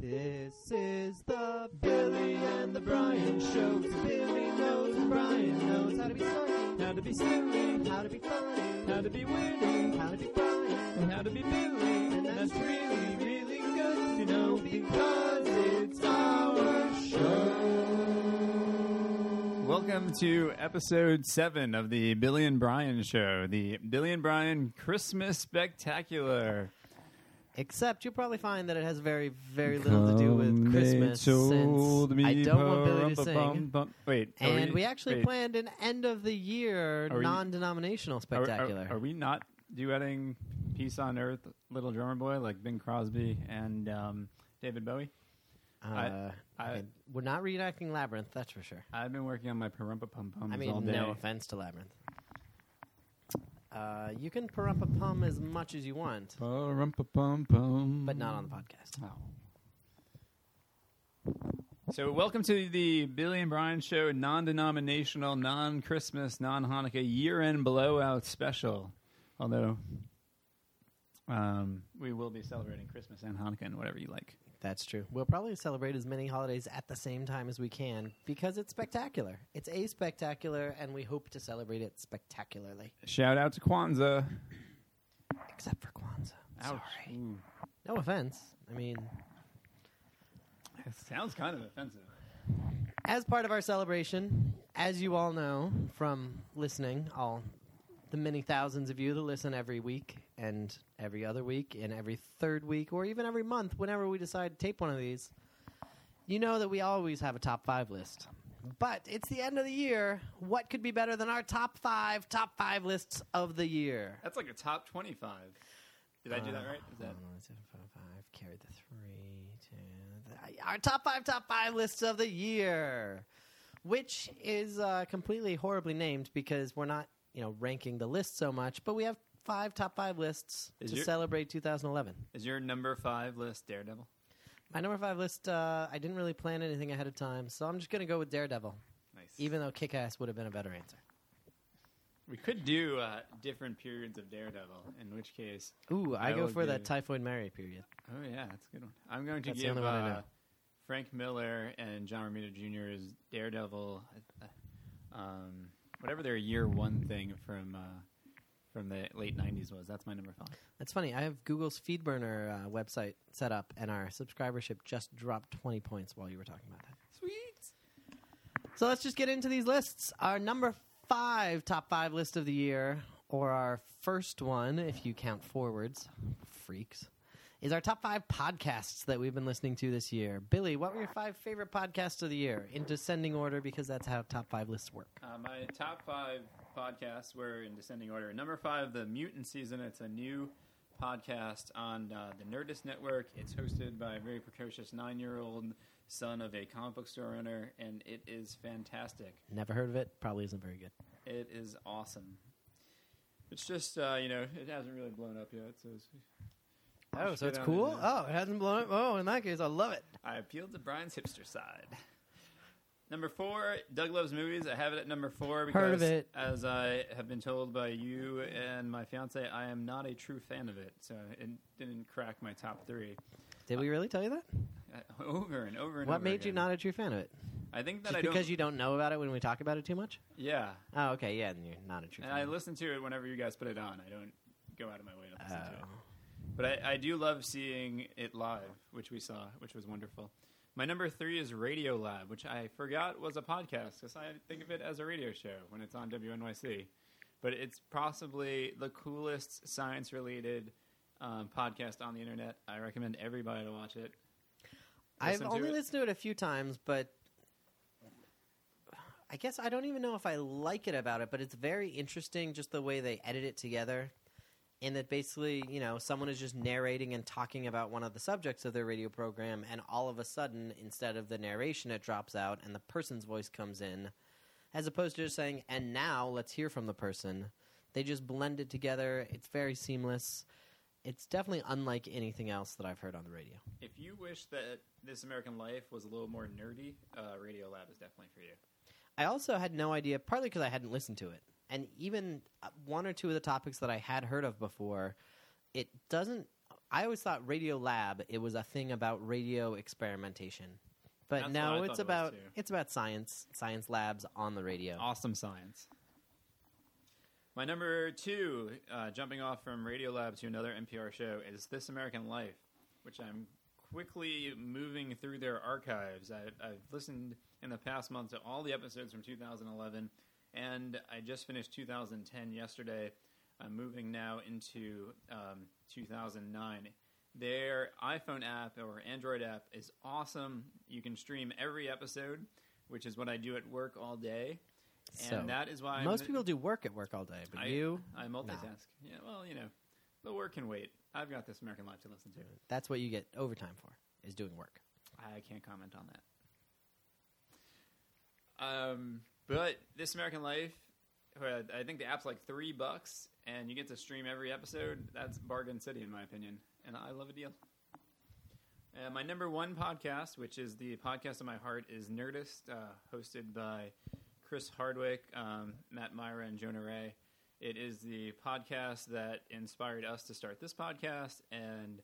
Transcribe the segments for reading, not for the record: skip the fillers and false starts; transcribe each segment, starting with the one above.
This is the Billy and the Brian Show. Billy knows and Brian knows how to be snarky, how to be silly, how to be funny, how to be witty, how to be Brian, and how to be Billy. And that's really, really good to know because it's our show. Welcome to episode 7 of the Billy and Brian Show, the Billy and Brian Christmas Spectacular. Except you'll probably find that it has very, very little to do with Christmas, since I don't want Billy to sing. Wait, and we actually planned an end-of-the-year non-denominational spectacular. Are we not duetting Peace on Earth, Little Drummer Boy, like Bing Crosby and David Bowie? We're not reenacting Labyrinth, that's for sure. I've been working on my Parumpa-Pum-Pums I mean, all day. no offense to Labyrinth. You can Parumpa-Pum as much as you want, Parumpa-Pum-Pum. but not on the podcast. Oh. So welcome to the Billy and Brian Show non-denominational, non-Christmas, non-Hanukkah year-end blowout special. Although we will be celebrating Christmas and Hanukkah and whatever you like. That's true. We'll probably celebrate as many holidays at the same time as we can because it's spectacular. It's a spectacular, and we hope to celebrate it spectacularly. Shout out to Kwanzaa. Except for Kwanzaa. Ouch. Sorry. Ooh. No offense. I mean, It sounds kind of offensive. as part of our celebration, as you all know from listening, all the many thousands of you that listen every week and every other week and every third week or even every month whenever we decide to tape one of these, you know that we always have a top 5 list. But it's the end of the year. What could be better than our top five lists of the year? That's like a top 25. Did I do that right? Is that 5, carried the 3, 2, our top five lists of the year, which is completely horribly named because we're not ranking the list so much, but we have top 5 lists to celebrate 2011. Is your number 5 list Daredevil? My number 5 list, I didn't really plan anything ahead of time, so I'm just going to go with Daredevil. Nice. Even though Kick-Ass would have been a better answer. We could do different periods of Daredevil, in which case... Ooh, I go for that Typhoid Mary period. Oh, yeah, that's a good one. I'm going to That's the give only one I know. Frank Miller and John Romita Jr.'s Daredevil, whatever their year 1 thing from the late 90s was. That's my number 5. That's funny. I have Google's FeedBurner website set up, and our subscribership just dropped 20 points while you were talking about that. Sweet! So let's just get into these lists. Our number 5 top 5 list of the year, or our first one, if you count forwards, freaks, is our top 5 podcasts that we've been listening to this year. Billy, what were your 5 favorite podcasts of the year? In descending order, because that's how top 5 lists work. My top 5 podcasts were in descending order. Number 5, The Mutant Season. It's a new podcast on the Nerdist Network. It's hosted by a very precocious 9-year-old son of a comic book store owner, and it is fantastic. Never heard of it. Probably isn't very good. It is awesome. It's just, it hasn't really blown up yet, so it's... Oh, so it's cool? Oh, it hasn't blown up? Oh, in that case, I love it. I appealed to Brian's hipster side. Number 4, Doug Loves Movies. I have it at number 4 because, Heard of it. as I have been told by you and my fiance, I am not a true fan of it, so it didn't crack my top 3. Did we really tell you that? Over and over and over What made you again. not a true fan of it? I think that Just I don't... because you don't know about it when we talk about it too much? Yeah. Oh, okay, yeah, then you're not a true And fan. I listen to it whenever you guys put it on. I don't go out of my way to listen to it. Oh. But I do love seeing it live, which we saw, which was wonderful. My number 3 is Radio Lab, which I forgot was a podcast because I think of it as a radio show when it's on WNYC. But it's possibly the coolest science-related podcast on the internet. I recommend everybody to watch it. I've only listened to it a few times, but I guess I don't even know if I like it about it, but it's very interesting just the way they edit it together. In that basically, someone is just narrating and talking about one of the subjects of their radio program, and all of a sudden, instead of the narration, it drops out and the person's voice comes in, as opposed to just saying, and now let's hear from the person. They just blend it together. It's very seamless. It's definitely unlike anything else that I've heard on the radio. If you wish that This American Life was a little more nerdy, Radio Lab is definitely for you. I also had no idea, partly because I hadn't listened to it. And even one or two of the topics that I had heard of before, it doesn't I always thought Radio Lab, it was a thing about radio experimentation. But That's now what I it's thought it was, about too. it's about science labs on the radio. Awesome science. My number 2, jumping off from Radiolab to another NPR show, is This American Life, which I'm quickly moving through their archives. I've listened in the past month to all the episodes from 2011, and I just finished 2010 yesterday. I'm moving now into 2009. Their iPhone app or Android app is awesome. You can stream every episode, which is what I do at work all day. So, And that is why most people do work at work all day, but I multitask. Yeah, well, the work can wait. I've got This American Life to listen to. that's what you get overtime for, is doing work. I can't comment on that. But This American Life, I think the app's like $3, and you get to stream every episode. That's bargain city, in my opinion, and I love a deal. My number 1 podcast, which is the podcast of my heart, is Nerdist, hosted by Chris Hardwick, Matt Myra, and Jonah Ray. It is the podcast that inspired us to start this podcast, and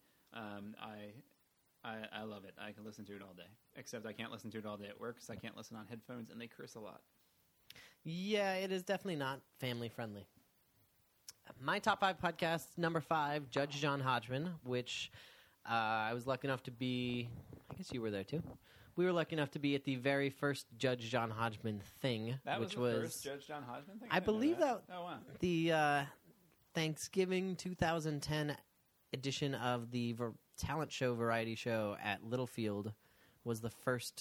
I love it. I can listen to it all day, except I can't listen to it all day at work because I can't listen on headphones, and they curse a lot. Yeah, it is definitely not family friendly. My top 5 podcasts, number 5, Judge John Hodgman, which I was lucky enough to be, I guess you were there too. We were lucky enough to be at the very first Judge John Hodgman thing, That which was the first Judge John Hodgman thing? I believe that. Oh, wow. The Thanksgiving 2010 edition of the talent show variety show at Littlefield was the first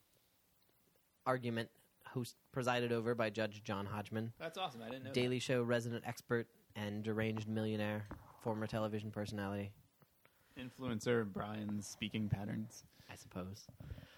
argument presided over by Judge John Hodgman. That's awesome. I didn't know Daily Show resident expert and deranged millionaire, former television personality, that. Influencer Brian's speaking patterns. I suppose.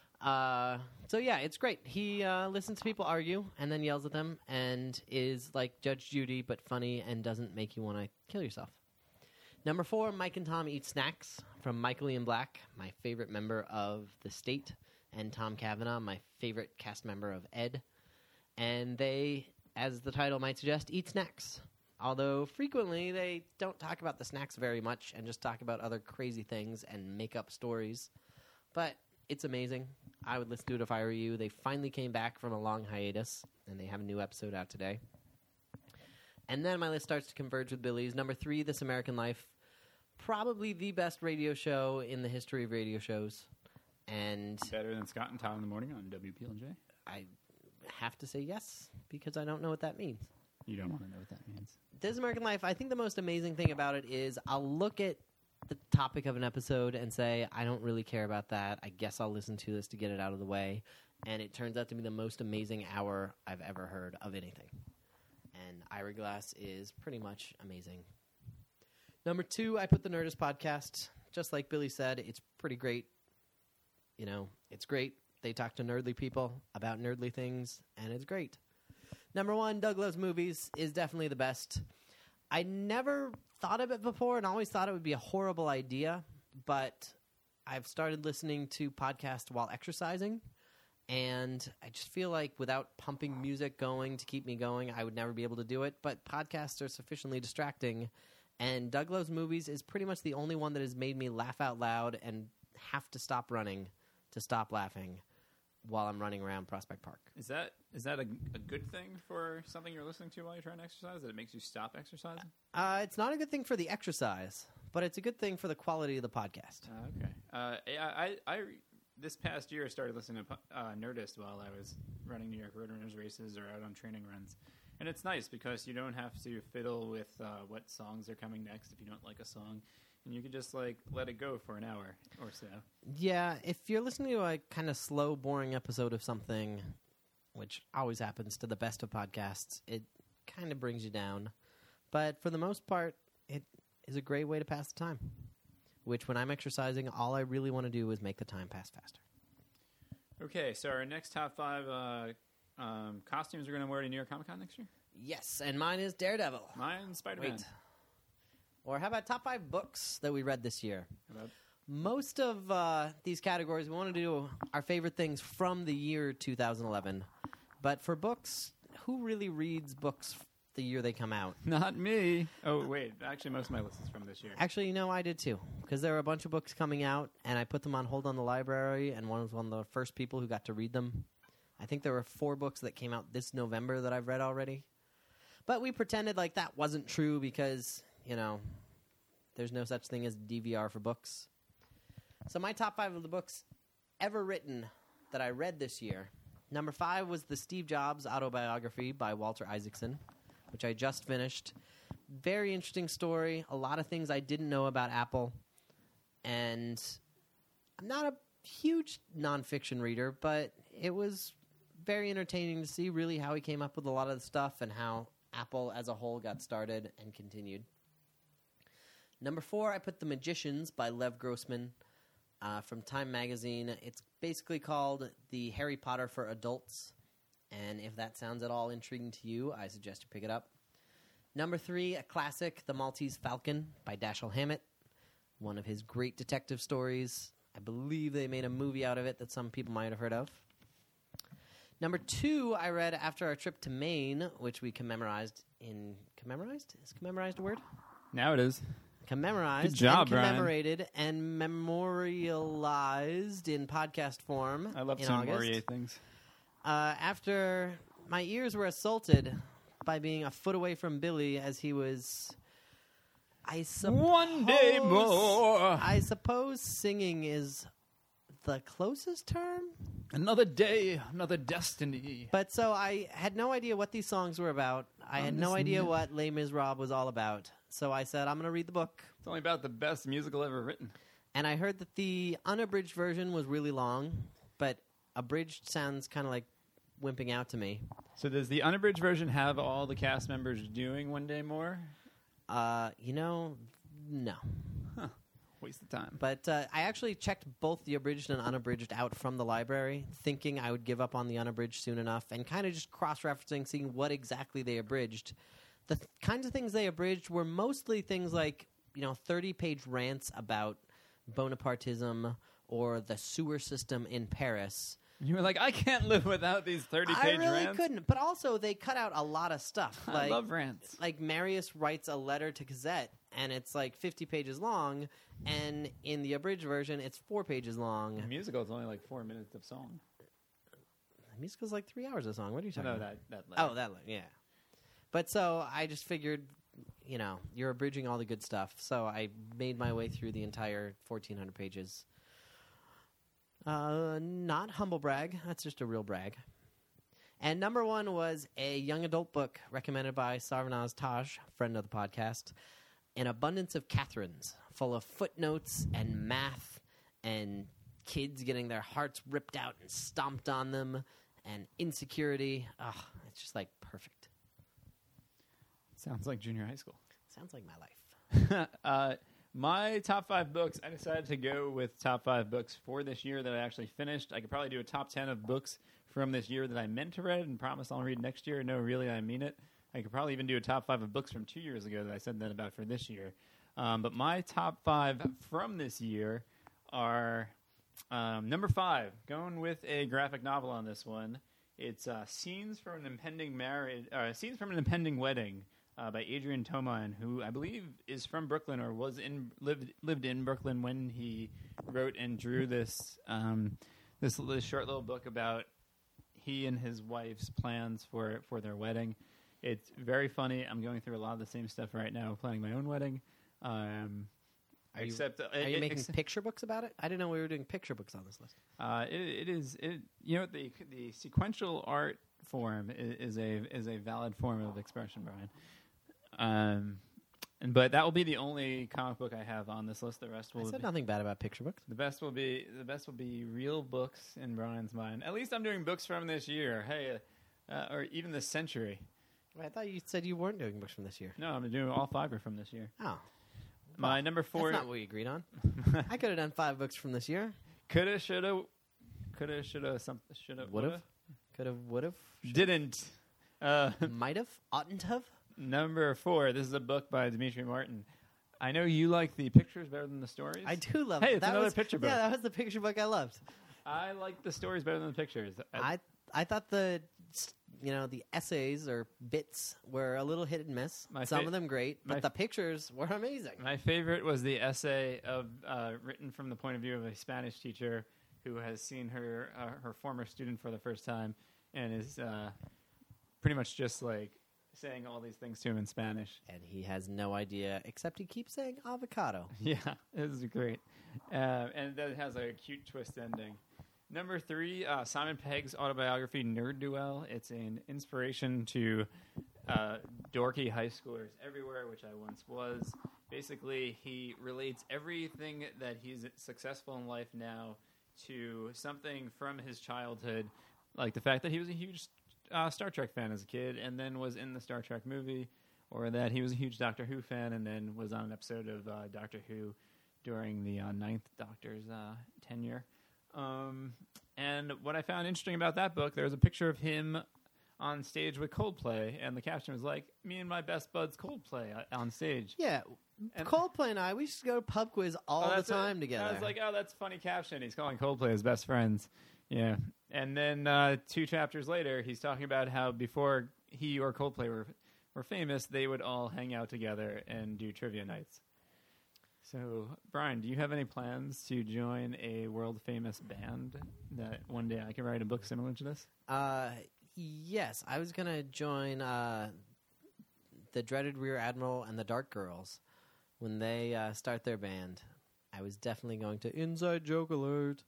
So yeah, it's great. He listens to people argue and then yells at them and is like Judge Judy but funny and doesn't make you want to kill yourself. Number 4, Mike and Tom Eat Snacks from Michael Ian Black, my favorite member of The State, and Tom Cavanaugh, my favorite cast member of Ed. And they, as the title might suggest, eat snacks. Although frequently they don't talk about the snacks very much and just talk about other crazy things and make up stories. But it's amazing. I would listen to it if I were you. They finally came back from a long hiatus, and they have a new episode out today. And then my list starts to converge with Billy's. Number 3, This American Life. Probably the best radio show in the history of radio shows. And Better than Scott and Tom in the Morning on WPLJ? I have to say yes, because I don't know what that means. You don't want to know what that means. This American Life, I think the most amazing thing about it is I'll look at the topic of an episode and say, I don't really care about that. I guess I'll listen to this to get it out of the way. And it turns out to be the most amazing hour I've ever heard of anything. And Ira Glass is pretty much amazing. Number 2, I put the Nerdist podcast. Just like Billy said, it's pretty great. You know, it's great. They talk to nerdly people about nerdly things, and it's great. Number 1, Doug Loves Movies is definitely the best. I never thought of it before and always thought it would be a horrible idea, but I've started listening to podcasts while exercising, and I just feel like without pumping music going to keep me going, I would never be able to do it, but podcasts are sufficiently distracting, and Doug Loves Movies is pretty much the only one that has made me laugh out loud and have to stop running to stop laughing while I'm running around Prospect Park. Is that a good thing for something you're listening to while you're trying to exercise, that it makes you stop exercising? It's not a good thing for the exercise, but it's a good thing for the quality of the podcast. Okay. I this past year started listening to Nerdist while I was running New York Roadrunners races or out on training runs. And it's nice because you don't have to fiddle with what songs are coming next if you don't like a song. And you can just, like, let it go for an hour or so. Yeah, if you're listening to a kind of slow, boring episode of something, which always happens to the best of podcasts, it kind of brings you down. But for the most part, it is a great way to pass the time. Which, when I'm exercising, all I really want to do is make the time pass faster. Okay, so our next top 5 costumes we're going to wear to New York Comic Con next year? Yes, and mine is Daredevil. Mine's Spider-Man. Wait. Or how about top 5 books that we read this year? How about Most of these categories, we want to do our favorite things from the year 2011. But for books, who really reads books the year they come out. Not me. Oh, wait. Actually, most of my list is from this year. Actually, I did too, because there were a bunch of books coming out, and I put them on hold on the library, and one was one of the first people who got to read them. I think there were 4 books that came out this November that I've read already. But we pretended like that wasn't true because, there's no such thing as DVR for books. So my top 5 of the books ever written that I read this year. Number 5 was the Steve Jobs autobiography by Walter Isaacson, which I just finished. Very interesting story. A lot of things I didn't know about Apple. And I'm not a huge nonfiction reader, but it was very entertaining to see really how he came up with a lot of the stuff and how Apple as a whole got started and continued. Number 4, I put The Magicians by Lev Grossman from Time Magazine. It's basically called The Harry Potter for Adults. And if that sounds at all intriguing to you, I suggest you pick it up. Number 3, a classic, The Maltese Falcon by Dashiell Hammett. One of his great detective stories. I believe they made a movie out of it that some people might have heard of. Number 2, I read after our trip to Maine, which we commemorized in... Commemorized? Is commemorized a word? Now it is. Commemorized. Good job, and commemorated and memorialized in podcast form. I love in some August. Laurier things. After my ears were assaulted by being a foot away from Billy as he was... One day more. I suppose singing is the closest term. Another day, another destiny. But so I had no idea what these songs were about. I had no idea what Les Miserables was all about. So I said, I'm going to read the book. It's only about the best musical ever written. And I heard that the unabridged version was really long, but abridged sounds kind of like wimping out to me. So does the unabridged version have all the cast members doing One Day More? No. Huh. Waste of time. But I actually checked both the abridged and unabridged out from the library, thinking I would give up on the unabridged soon enough, and kind of just cross-referencing, seeing what exactly they abridged. The kinds of things they abridged were mostly things like, 30-page rants about Bonapartism or the sewer system in Paris. You were like, I can't live without these 30-page rants. I really couldn't. But also, they cut out a lot of stuff. I love rants. Like, Marius writes a letter to Cosette, and it's like 50 pages long, and in the abridged version, it's 4 pages long. The musical is only like 4 minutes of song. The musical's like 3 hours of song. What are you talking about? That letter. Oh, that letter, yeah. But so I just figured, you're abridging all the good stuff. So I made my way through the entire 1,400 pages. Not humble brag. That's just a real brag. And number 1 was a young adult book recommended by Sarvanaz Taj, friend of the podcast, An Abundance of Catherines, full of footnotes and math and kids getting their hearts ripped out and stomped on them and insecurity. It's just like perfect. Sounds like junior high school. Sounds like my life. My top 5 books, I decided to go with top 5 books for this year that I actually finished. I could probably do a top 10 of books from this year that I meant to read and promise I'll read next year. No, really, I mean it. I could probably even do a top 5 of books from 2 years ago that I said that about for this year. But my top 5 from this year are number 5, going with a graphic novel on this one. It's Scenes from an Impending Wedding. By Adrian Toman, who I believe is from Brooklyn or lived in Brooklyn when he wrote and drew this this short little book about he and his wife's plans for their wedding. It's very funny. I'm going through a lot of the same stuff right now, planning my own wedding. Are you making picture books about it? I didn't know we were doing picture books on this list. The sequential art form is a valid form of expression, Brian. But that will be the only comic book I have on this list. The rest will. I said nothing bad about picture books. The best will be real books in Brian's mind. At least I'm doing books from this year. Hey, or even this century. I thought you said you weren't doing books from this year. No, I'm doing all 5 are from this year. Oh, my number 4. That's not what we agreed on. I could have done 5 books from this year. Coulda, shoulda, would've, could've, would've, didn't, might've, oughtn't have. Number 4. This is a book by Dimitri Martin. I know you like the pictures better than the stories. I do love. Hey, it's another picture book. Yeah, that was the picture book I loved. I like the stories better than the pictures. I thought the the essays or bits were a little hit and miss. Some of them great, but the pictures were amazing. My favorite was the essay written from the point of view of a Spanish teacher who has seen her former student for the first time and is pretty much just like saying all these things to him in Spanish. And he has no idea, except he keeps saying avocado. Yeah, it was great. And then it has a cute twist ending. Number 3, Simon Pegg's autobiography, Nerd Duel. It's an inspiration to dorky high schoolers everywhere, which I once was. Basically, he relates everything that he's successful in life now to something from his childhood, like the fact that he was a huge Star Trek fan as a kid and then was in the Star Trek movie, or that he was a huge Doctor Who fan and then was on an episode of Doctor Who during the 9th Doctor's tenure. And what I found interesting about that book, there was a picture of him on stage with Coldplay, and the caption was like, "Me and my best buds Coldplay on stage." Yeah, and Coldplay and I, we used to go to pub quiz all the time together. I was like, "Oh, that's a funny caption." He's calling Coldplay his best friends. Yeah, and then 2 chapters later, he's talking about how before he or Coldplay were famous, they would all hang out together and do trivia nights. So, Brian, do you have any plans to join a world-famous band that one day I can write a book similar to this? Yes. I was going to join the Dreaded Rear Admiral and the Dark Girls when they start their band. I was definitely going to inside joke alert.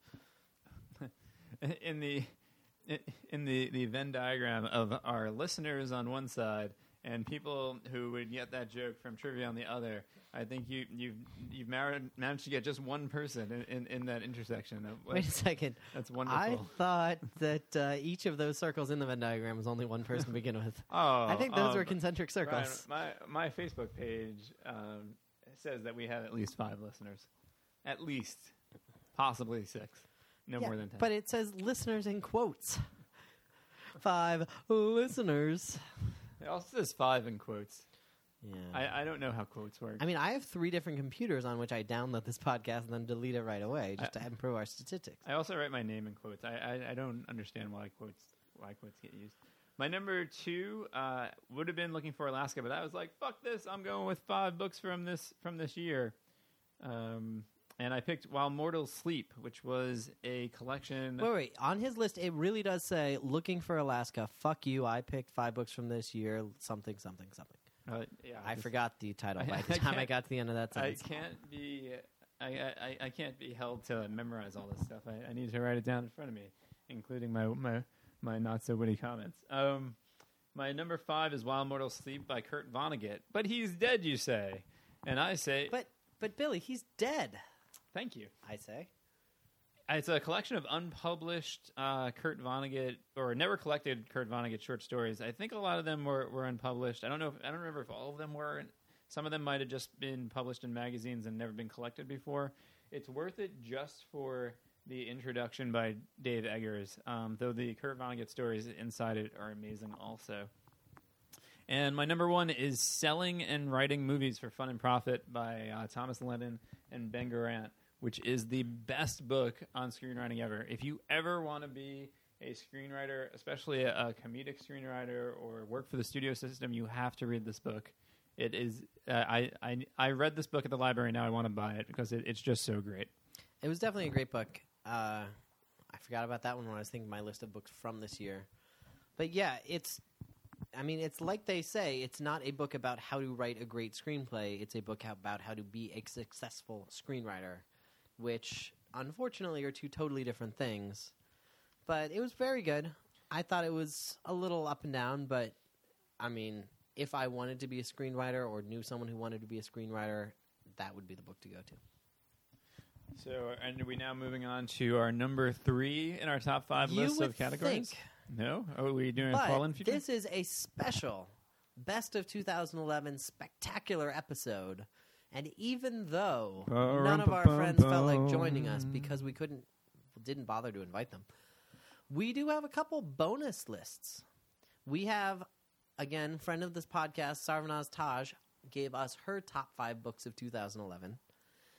In the Venn diagram of our listeners on one side and people who would get that joke from trivia on the other, I think you've managed to get just one person in that intersection. Wait a second. That's wonderful. I thought that each of those circles in the Venn diagram was only one person to begin with. Oh, I think those were concentric circles. Ryan, my Facebook page says that we have at least 5 listeners. At least. Possibly 6. No more than 10. But it says listeners in quotes. 5 listeners. It also says 5 in quotes. Yeah. I don't know how quotes work. I mean, I have 3 different computers on which I download this podcast and then delete it right away just to improve our statistics. I also write my name in quotes. I don't understand why quotes get used. My number 2 would have been Looking for Alaska, but I was like, fuck this, I'm going with 5 books from this year. And I picked While Mortals Sleep, which was a collection. Wait. On his list, it really does say, Looking for Alaska, fuck you, I picked 5 books from this year, something, something, something. Yeah, I forgot the title by the time I got to the end of that sentence. I can't be held to memorize all this stuff. I need to write it down in front of me, including my not so witty comments. My number 5 is While Mortals Sleep by Kurt Vonnegut. But he's dead, you say, and I say. But Billy, he's dead. Thank you. I say. It's a collection of unpublished Kurt Vonnegut, or never collected Kurt Vonnegut short stories. I think a lot of them were unpublished. I don't remember if all of them were. Some of them might have just been published in magazines and never been collected before. It's worth it just for the introduction by Dave Eggers, though the Kurt Vonnegut stories inside it are amazing also. And my number 1 is Selling and Writing Movies for Fun and Profit by Thomas Lennon and Ben Garant, which is the best book on screenwriting ever. If you ever want to be a screenwriter, especially a comedic screenwriter, or work for the studio system, you have to read this book. It is. I read this book at the library. Now I want to buy it because it's just so great. It was definitely a great book. I forgot about that one when I was thinking my list of books from this year. But yeah, it's like they say, it's not a book about how to write a great screenplay. It's a book about how to be a successful screenwriter, which unfortunately are 2 totally different things. But it was very good. I thought it was a little up and down, but I mean, if I wanted to be a screenwriter or knew someone who wanted to be a screenwriter, that would be the book to go to. So, and are we now moving on to our number 3 in our top 5 list of categories? No? Are we doing a call-in feature? This is a special Best of 2011 spectacular episode. And even though none of our friends felt like joining us because we didn't bother to invite them, we do have a couple bonus lists. We have, again, friend of this podcast, Sarvanaz Taj, gave us her top 5 books of 2011.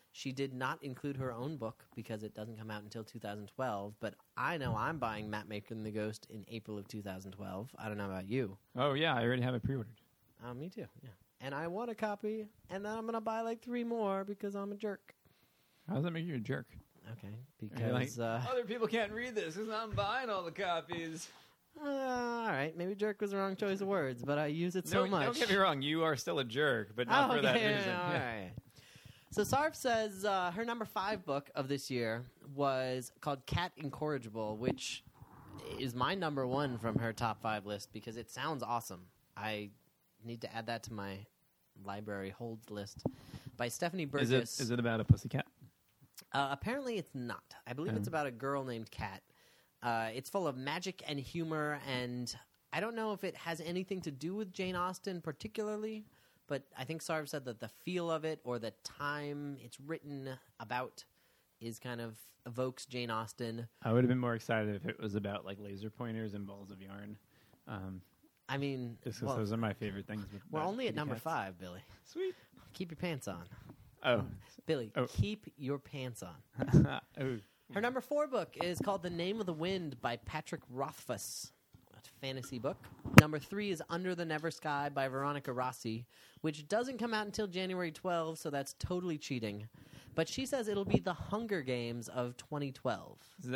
She did not include her own book because it doesn't come out until 2012, but I know I'm buying Mapmaker and the Ghost in April of 2012. I don't know about you. Oh, yeah, I already have it pre-ordered. Me too, yeah. And I want a copy, and then I'm going to buy like 3 more because I'm a jerk. How does that make you a jerk? Okay, You're like, because... other people can't read this because I'm buying all the copies. all right, maybe jerk was the wrong choice of words, but I use it so much. Don't get me wrong, you are still a jerk, but not for that reason. All right. So Sarv says her number 5 book of this year was called Cat Incorrigible, which is my number 1 from her top 5 list because it sounds awesome. I need to add that to my library holds list. By Stephanie Burgess. Is it about a pussycat? Apparently it's not. I believe it's about a girl named Cat. It's full of magic and humor, and I don't know if it has anything to do with Jane Austen particularly, but I think Sarv said that the feel of it or the time it's written about is kind of evokes Jane Austen. I would have been more excited if it was about like laser pointers and balls of yarn. I mean, just because those are my favorite things. We're only at number cats. 5, Billy. Sweet. Keep your pants on. Oh. Billy, Oh. keep your pants on. Oh. Her number 4 book is called The Name of the Wind by Patrick Rothfuss. A fantasy book. Number 3 is Under the Never Sky by Veronica Rossi, which doesn't come out until January 12, so that's totally cheating. But she says it'll be the Hunger Games of 2012.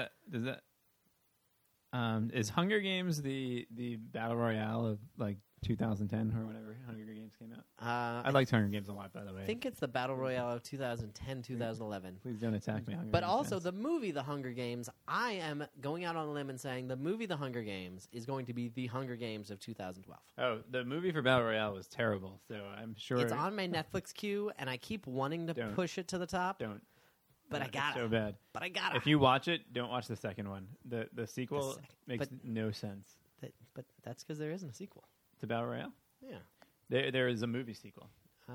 Is Hunger Games the battle royale of like 2010 or whatever Hunger Games came out? I liked Hunger Games a lot, by the way. I think it's the battle royale of 2010, 2011. Please don't attack me, Hunger But Games also fans. the movie The Hunger Games, I am going out on a limb and saying the movie The Hunger Games is going to be the Hunger Games of 2012. Oh, the movie for battle royale was terrible, so I'm sure It's on my Netflix queue, and I keep wanting to Don't. push it to the top. Don't. But I It's gotta. so bad. But I gotta. If you watch it, don't watch the second one. The sequel second- makes but- no sense. But that's because there isn't a sequel. To battle royale, Yeah. there is a movie sequel.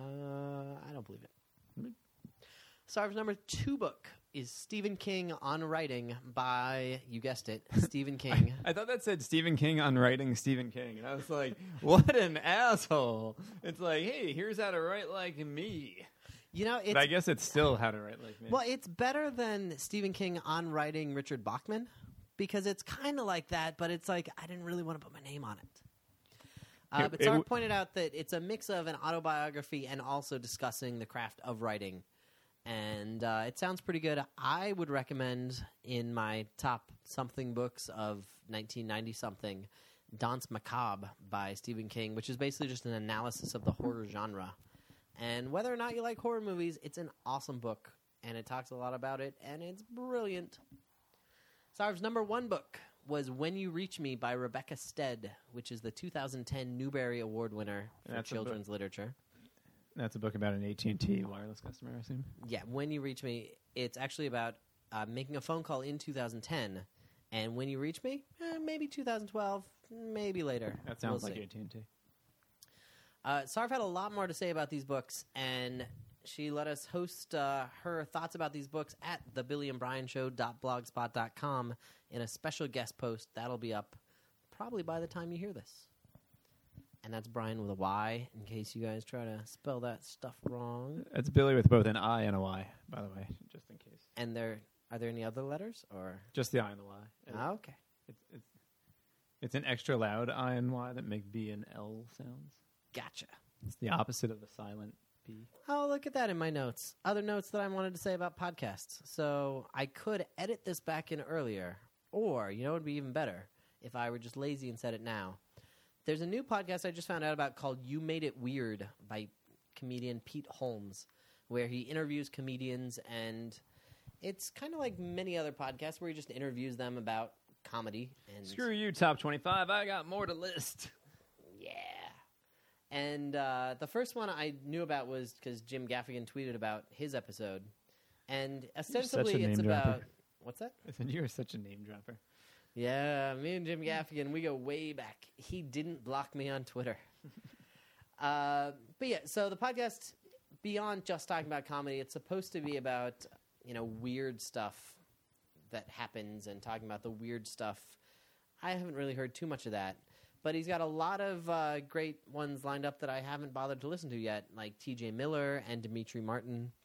I don't believe it. Mm. Sarv's number 2 book is Stephen King on Writing by, you guessed it, Stephen King. I thought that said Stephen King on writing Stephen King, and I was like, what an asshole! It's like, hey, here's how to write like me. You know, But I guess it's still how to write like me. well, it's better than Stephen King on Writing Richard Bachman because it's kind of like that, but it's like I didn't really want to put my name on it. But Sarv pointed out that it's a mix of an autobiography and also discussing the craft of writing. And it sounds pretty good. I would recommend in my top something books of 1990-something, Danse Macabre by Stephen King, which is basically just an analysis of the horror genre. And whether or not you like horror movies, it's an awesome book. And it talks a lot about it, and it's brilliant. Sarv's number 1 book was When You Reach Me by Rebecca Stead, which is the 2010 Newbery Award winner for That's a children's literature. That's a book about an AT&T wireless customer, I assume. Yeah, When You Reach Me, it's actually about making a phone call in 2010. And When You Reach Me, maybe 2012, maybe later. That sounds We'll like see. AT&T. Sarv had a lot more to say about these books, and she let us host her thoughts about these books at thebillyandbrianshow.blogspot.com in a special guest post. That'll be up probably by the time you hear this. And that's Brian with a Y, in case you guys try to spell that stuff wrong. It's Billy with both an I and a Y, by the way, just in case. And are there any other letters? Or Just the I and the Y. okay. It's an extra loud I and Y that make B and L sounds. Gotcha. It's the opposite of the silent P. Oh, look at that in my notes. Other notes that I wanted to say about podcasts. So I could edit this back in earlier, or, you know, it would be even better if I were just lazy and said it now. There's a new podcast I just found out about called You Made It Weird by comedian Pete Holmes, where he interviews comedians, and it's kind of like many other podcasts where he just interviews them about comedy. And Screw you, top 25. I got more to list. yeah. And the first one I knew about was because Jim Gaffigan tweeted about his episode. And ostensibly it's name about... dropper. What's that? I said, you are such a name dropper. Yeah, me and Jim Gaffigan, we go way back. He didn't block me on Twitter. But yeah, so the podcast, beyond just talking about comedy, it's supposed to be about, you know, weird stuff that happens and talking about the weird stuff. I haven't really heard too much of that. But he's got a lot of great ones lined up that I haven't bothered to listen to yet, like T.J. Miller and Dimitri Martin.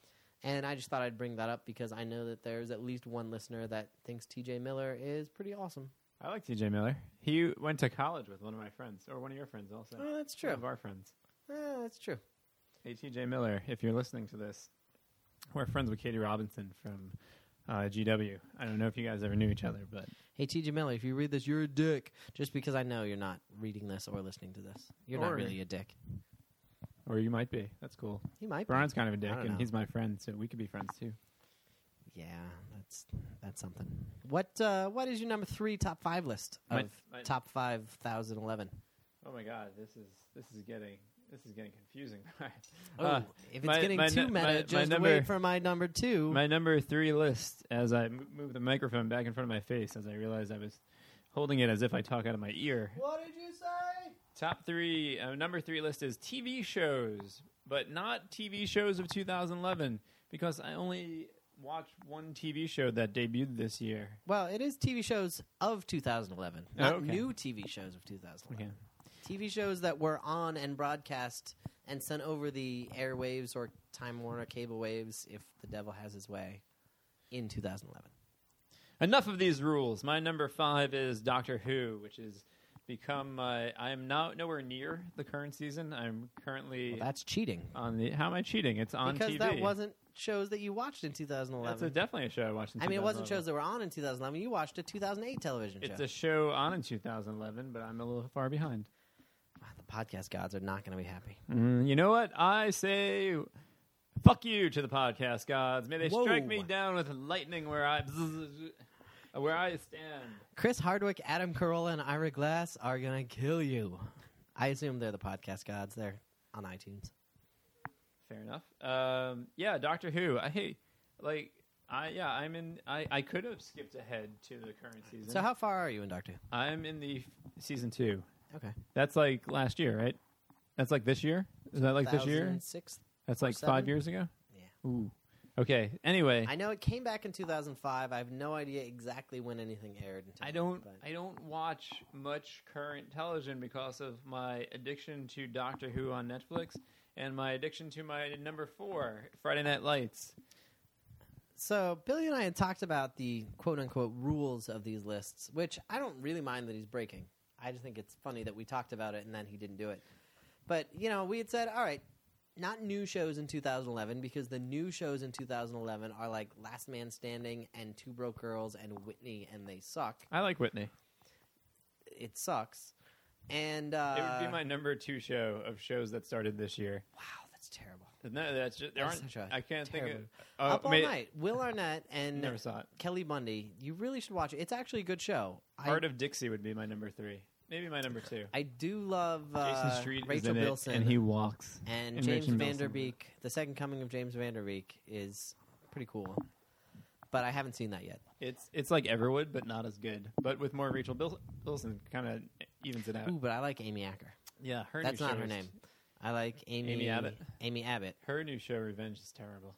And I just thought I'd bring that up because I know that there's at least one listener that thinks TJ Miller is pretty awesome. I like TJ Miller. He went to college with one of my friends, or one of your friends also. Oh, that's true. One of our friends. That's true. Hey, TJ Miller, if you're listening to this, we're friends with Katie Robinson from GW. I don't know if you guys ever knew each other, but... Hey, TJ Miller, if you read this, you're a dick. Just because I know you're not reading this or listening to this. You're not really a dick. Or you might be. That's cool. He might be. Brian's kind of a dick, I don't and know. he's my friend, so we could be friends too. Yeah, that's something. What is your number 3 top 5 list of top 5,011? Oh my God, this is getting confusing. If it's getting too meta, just wait for my number 2. My number 3 list, as I move the microphone back in front of my face, as I realized I was holding it as if I talk out of my ear. What did you say? Top 3, number 3 list is TV shows, but not TV shows of 2011, because I only watched one TV show that debuted this year. Well, it is TV shows of 2011, not new TV shows of 2011. Okay. TV shows that were on and broadcast and sent over the airwaves or Time Warner cable waves, if the devil has his way, in 2011. Enough of these rules. My number 5 is Doctor Who, which is become. I am now nowhere near the current season. I'm currently. Well, that's cheating. On the. How am I cheating? It's on because TV. That wasn't shows that you watched in 2011. That's definitely a show I watched in 2011. I mean, it wasn't shows that were on in 2011. You watched a 2008 television show. It's a show on in 2011, but I'm a little far behind. Wow, the podcast gods are not going to be happy. You know what? I say, fuck you to the podcast gods. May they strike me down with lightning where I stand. Chris Hardwick, Adam Carolla, and Ira Glass are going to kill you. I assume they're the podcast gods. They're on iTunes. Fair enough. Yeah, Doctor Who. I could have skipped ahead to the current season. So how far are you in Doctor Who? I'm in the season 2. Okay. That's like last year, right? That's like this year? Is that like this year? 2006? That's like 7? 5 years ago? Yeah. Ooh. Okay. Anyway. I know it came back in 2005. I have no idea exactly when anything aired. I don't watch much current television because of my addiction to Doctor Who on Netflix and my addiction to my number 4, Friday Night Lights. So Billy and I had talked about the quote-unquote rules of these lists, which I don't really mind that he's breaking. I just think it's funny that we talked about it and then he didn't do it. But, we had said, all right, not new shows in 2011, because the new shows in 2011 are like Last Man Standing and Two Broke Girls and Whitney, and they suck. I like Whitney. It sucks. And it would be my number 2 show of shows that started this year. Wow, that's terrible. No, that's just I can't think of Up All Night. Will Arnett and never saw it. Kelly Bundy. You really should watch it. It's actually a good show. Heart of Dixie would be my number 3. Maybe my number 2. I do love Jason Street Rachel is in Bilson, it, and he walks. And James Van Der Beek. The second coming of James Van Der Beek is pretty cool, but I haven't seen that yet. It's like Everwood, but not as good. But with more Rachel Bilson, kind of evens it out. Ooh, but I like Amy Acker. Yeah, that's not her name. I like Amy Abbott. Amy Abbott. Her new show, Revenge, is terrible.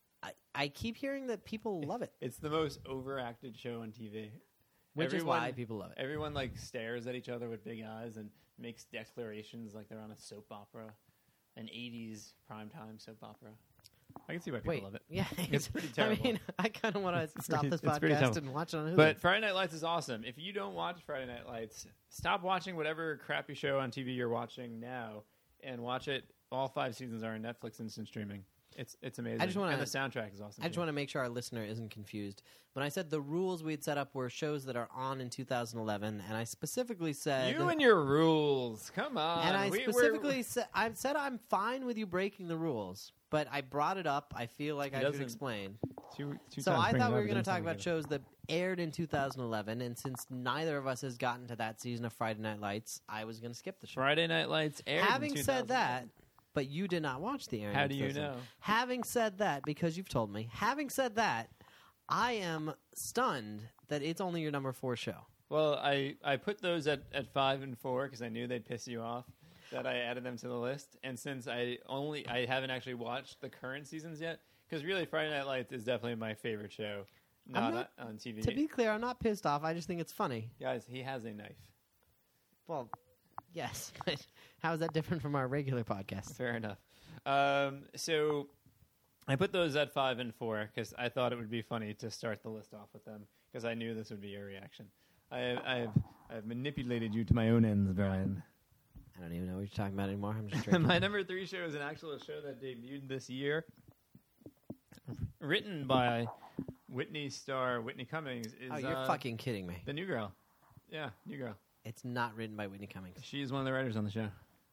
I keep hearing that people love it. It's the most overacted show on TV. Which is why people love it. Everyone stares at each other with big eyes and makes declarations like they're on a soap opera, an 80s primetime soap opera. I can see why people love it. Yeah, it's pretty terrible. I mean, I kind of want to stop this podcast and watch it on Hulu. But Friday Night Lights is awesome. If you don't watch Friday Night Lights, stop watching whatever crappy show on TV you're watching now and watch it. All 5 seasons are on Netflix instant streaming. It's amazing. And the soundtrack is awesome. I just want to make sure our listener isn't confused. When I said the rules we had set up were shows that are on in 2011, and I specifically said... You and your rules. Come on. And I specifically said I'm fine with you breaking the rules, but I brought it up. I feel like I should explain. So I thought we were going to talk about shows that aired in 2011, and since neither of us has gotten to that season of Friday Night Lights, I was going to skip the show. Friday Night Lights aired Having said that... But you did not watch the airing. How do you know? Having said that, because you've told me, having said that, I am stunned that it's only your number 4 show. Well, I put those at 5 and 4 because I knew they'd piss you off that I added them to the list. And since I haven't actually watched the current seasons yet, because really Friday Night Lights is definitely my favorite show, not on TV. To be clear, I'm not pissed off. I just think it's funny. Guys, he has a knife. Well... Yes, but how is that different from our regular podcast? Fair enough. So I put those at 5 and 4 because I thought it would be funny to start the list off with them because I knew this would be your reaction. I've manipulated you to my own ends, Brian. I don't even know what you're talking about anymore. I'm just drinking. My number 3 show is an actual show that debuted this year, written by Whitney star Whitney Cummings. You're fucking kidding me. The New Girl. Yeah, New Girl. It's not written by Whitney Cummings. She's one of the writers on the show,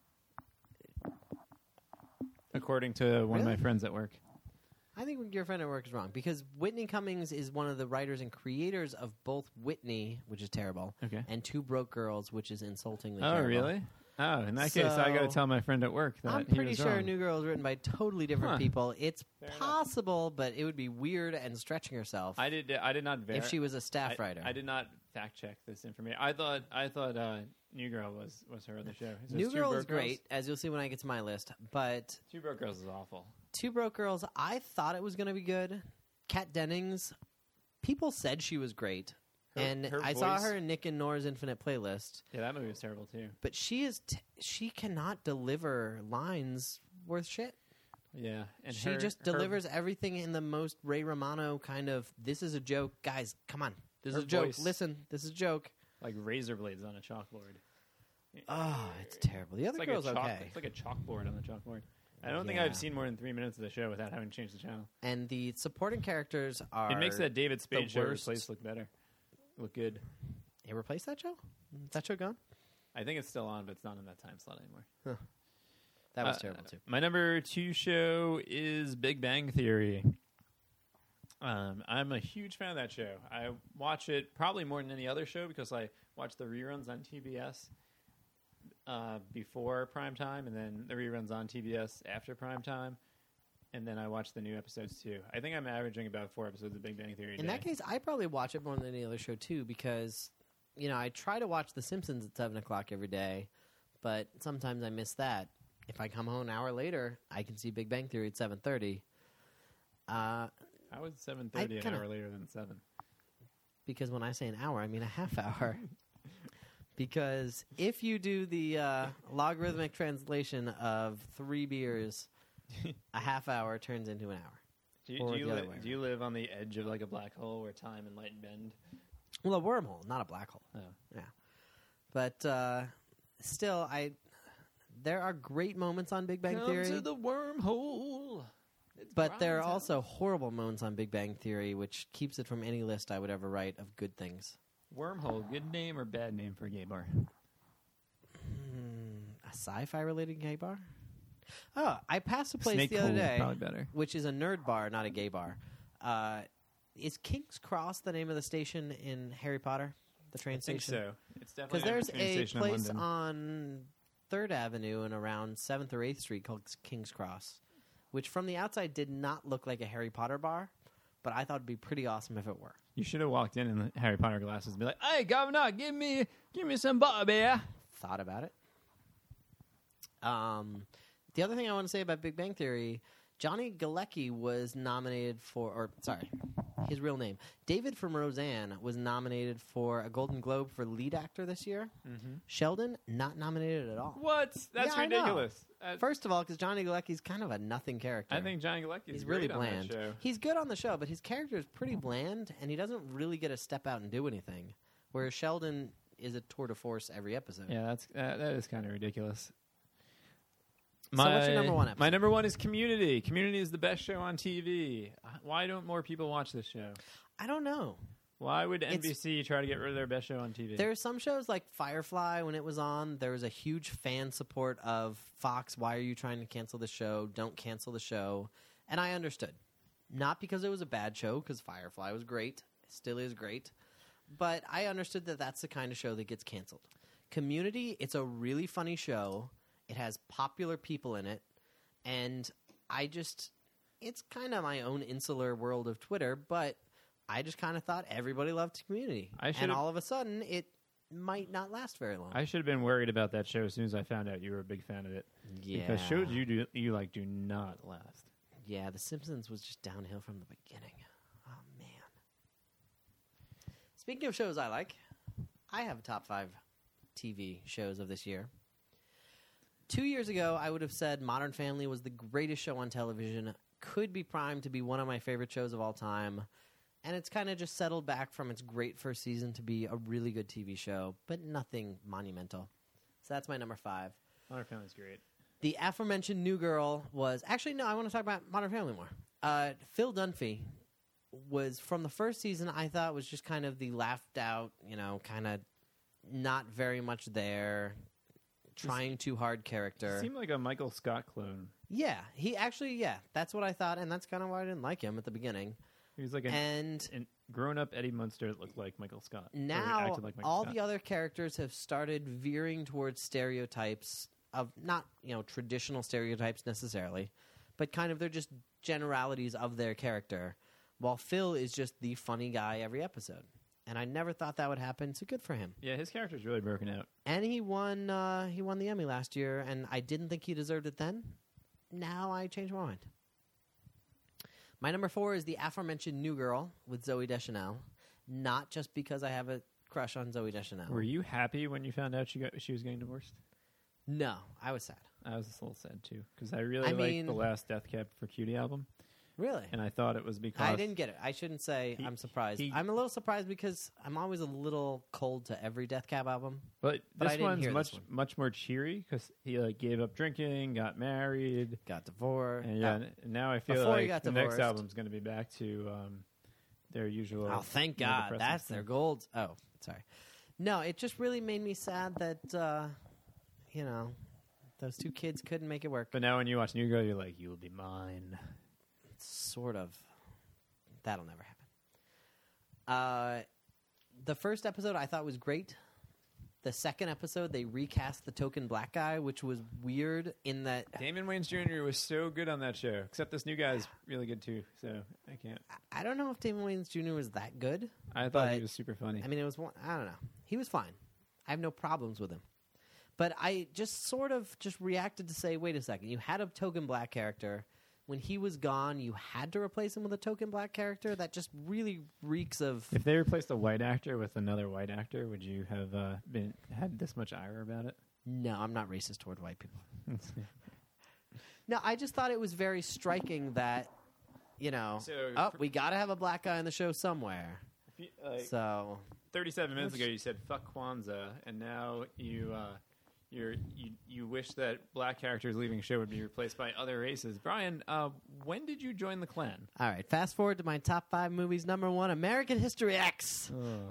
according to one of my friends at work. I think your friend at work is wrong because Whitney Cummings is one of the writers and creators of both Whitney, which is terrible, and Two Broke Girls, which is insultingly terrible. Oh, really? Oh, in that case, I got to tell my friend at work that I'm pretty sure New Girl is written by totally different people. It's Fair possible, but it would be weird and stretching herself. I did not verify if she was a staff writer. I did not fact check this information. I thought New Girl was her other show. New Girl is great, as you'll see when I get to my list. But Two Broke Girls is awful. Two Broke Girls, I thought it was going to be good. Kat Dennings, people said she was great. I saw her in Nick and Nora's Infinite Playlist. Yeah, that movie was terrible too. But she she cannot deliver lines worth shit. Yeah, and she just delivers everything in the most Ray Romano kind of. This is a joke, guys. Come on, this is a joke. Listen, this is a joke. Like razor blades on a chalkboard. Oh, it's terrible. The other girl's okay. It's like a chalkboard on the chalkboard. I don't think I've seen more than 3 minutes of the show without having to change the channel. And the supporting characters are. It makes that David Spade show replace look better. Look good. They replaced that show? Is that show gone? I think it's still on, but it's not in that time slot anymore. Huh. That was terrible, too. My number 2 show is Big Bang Theory. I'm a huge fan of that show. I watch it probably more than any other show because I watch the reruns on TBS before prime time and then the reruns on TBS after prime time. And then I watch the new episodes, too. I think I'm averaging about 4 episodes of Big Bang Theory a day. In that case, I probably watch it more than any other show, too, because, I try to watch The Simpsons at 7 o'clock every day, but sometimes I miss that. If I come home an hour later, I can see Big Bang Theory at 7:30. How is 7:30 an hour later than 7? Because when I say an hour, I mean a half hour. Because if you do the logarithmic translation of 3 beers... a half hour turns into an hour. Do you live on the edge of like a black hole where time and light bend? Well, a wormhole, not a black hole. Oh. Yeah. But still, there are great moments on Big Bang Theory. Come to the wormhole. But there are also horrible moments on Big Bang Theory, which keeps it from any list I would ever write of good things. Wormhole, good name or bad name for a gay bar? A sci-fi related gay bar? Oh, I passed a place Snake the other day, probably better. which is a nerd bar, not a gay bar. Is King's Cross the name of the station in Harry Potter? The train station? I think so. It's definitely because there's a station place in London. on 3rd Avenue and around 7th or 8th Street called King's Cross, which from the outside did not look like a Harry Potter bar, but I thought it'd be pretty awesome if it were. You should have walked in the Harry Potter glasses and be like, "Hey, governor, give me some butterbeer." Thought about it. The other thing I want to say about Big Bang Theory, Johnny Galecki was nominated his real name, David from Roseanne, was nominated for a Golden Globe for lead actor this year. Mm-hmm. Sheldon, not nominated at all. What? That's ridiculous. First of all, because Johnny Galecki's kind of a nothing character. I think Johnny Galecki's He's really great bland. on that show. He's good on the show, but his character is pretty bland, and he doesn't really get to step out and do anything, whereas Sheldon is a tour de force every episode. Yeah, that is kind of ridiculous. So what's your number 1 episode? My number 1 is Community. Community is the best show on TV. Why don't more people watch this show? I don't know. Why would NBC try to get rid of their best show on TV? There are some shows like Firefly, when it was on, there was a huge fan support of Fox. Why are you trying to cancel the show? Don't cancel the show. And I understood. Not because it was a bad show, because Firefly was great. It still is great. But I understood that that's the kind of show that gets canceled. Community, it's a really funny show. It has popular people in it. And it's kind of my own insular world of Twitter, but I just kind of thought everybody loved Community. And all of a sudden, it might not last very long. I should have been worried about that show as soon as I found out you were a big fan of it. Yeah. Because shows you like do not last. Yeah, The Simpsons was just downhill from the beginning. Oh, man. Speaking of shows I like, I have top 5 TV shows of this year. 2 years ago, I would have said Modern Family was the greatest show on television could be primed to be one of my favorite shows of all time. And it's kind of just settled back from its great first season to be a really good TV show, but nothing monumental. So that's my number 5. Modern Family's great. The aforementioned New Girl was... Actually, no, I want to talk about Modern Family more. Phil Dunphy was, from the first season, I thought was just kind of the laughed out, kind of not very much there, trying too hard character. Seemed like a Michael Scott clone. Yeah, that's what I thought, and that's kind of why I didn't like him at the beginning. He was like a grown-up Eddie Munster that looked like Michael Scott. Now, acted like Michael all Scott. the other characters have started veering towards stereotypes of not, traditional stereotypes necessarily, but kind of they're just generalities of their character, while Phil is just the funny guy every episode. And I never thought that would happen, so good for him. Yeah, his character's really broken out. And he won the Emmy last year, and I didn't think he deserved it then. Now I changed my mind. My number 4 is the aforementioned New Girl with Zooey Deschanel, not just because I have a crush on Zooey Deschanel. Were you happy when you found out she was getting divorced? No, I was sad. I was a little sad too because I really liked the last Death Cab for Cutie album. Really? And I thought it was because I didn't get it. I shouldn't say I'm surprised. I'm a little surprised because I'm always a little cold to every Death Cab album. But this one's much more cheery because he gave up drinking, got married, got divorced. And now I feel like the next album's going to be back to their usual. Oh, thank God. That's their gold. Oh, sorry. No, it just really made me sad that, those two kids couldn't make it work. But now when you watch New Girl, you're like, you'll be mine. Sort of. That'll never happen. The first episode I thought was great. The second episode, they recast the token black guy, which was weird in that... Damon Wayans Jr. was so good on that show, except this new guy's really good too, so I can't... I don't know if Damon Wayans Jr. was that good. I thought he was super funny. I mean, it was one... I don't know. He was fine. I have no problems with him. But I just sort of just reacted to say, wait a second, you had a token black character... When he was gone, you had to replace him with a token black character. That just really reeks of... If they replaced a white actor with another white actor, would you have had this much ire about it? No, I'm not racist toward white people. No, I just thought it was very striking that, we got to have a black guy in the show somewhere. So 37 minutes ago, you said "fuck Kwanzaa," and now you wish that black characters leaving show would be replaced by other races. Brian, when did you join the Klan? All right, fast forward to my top 5 movies. Number 1, American History X.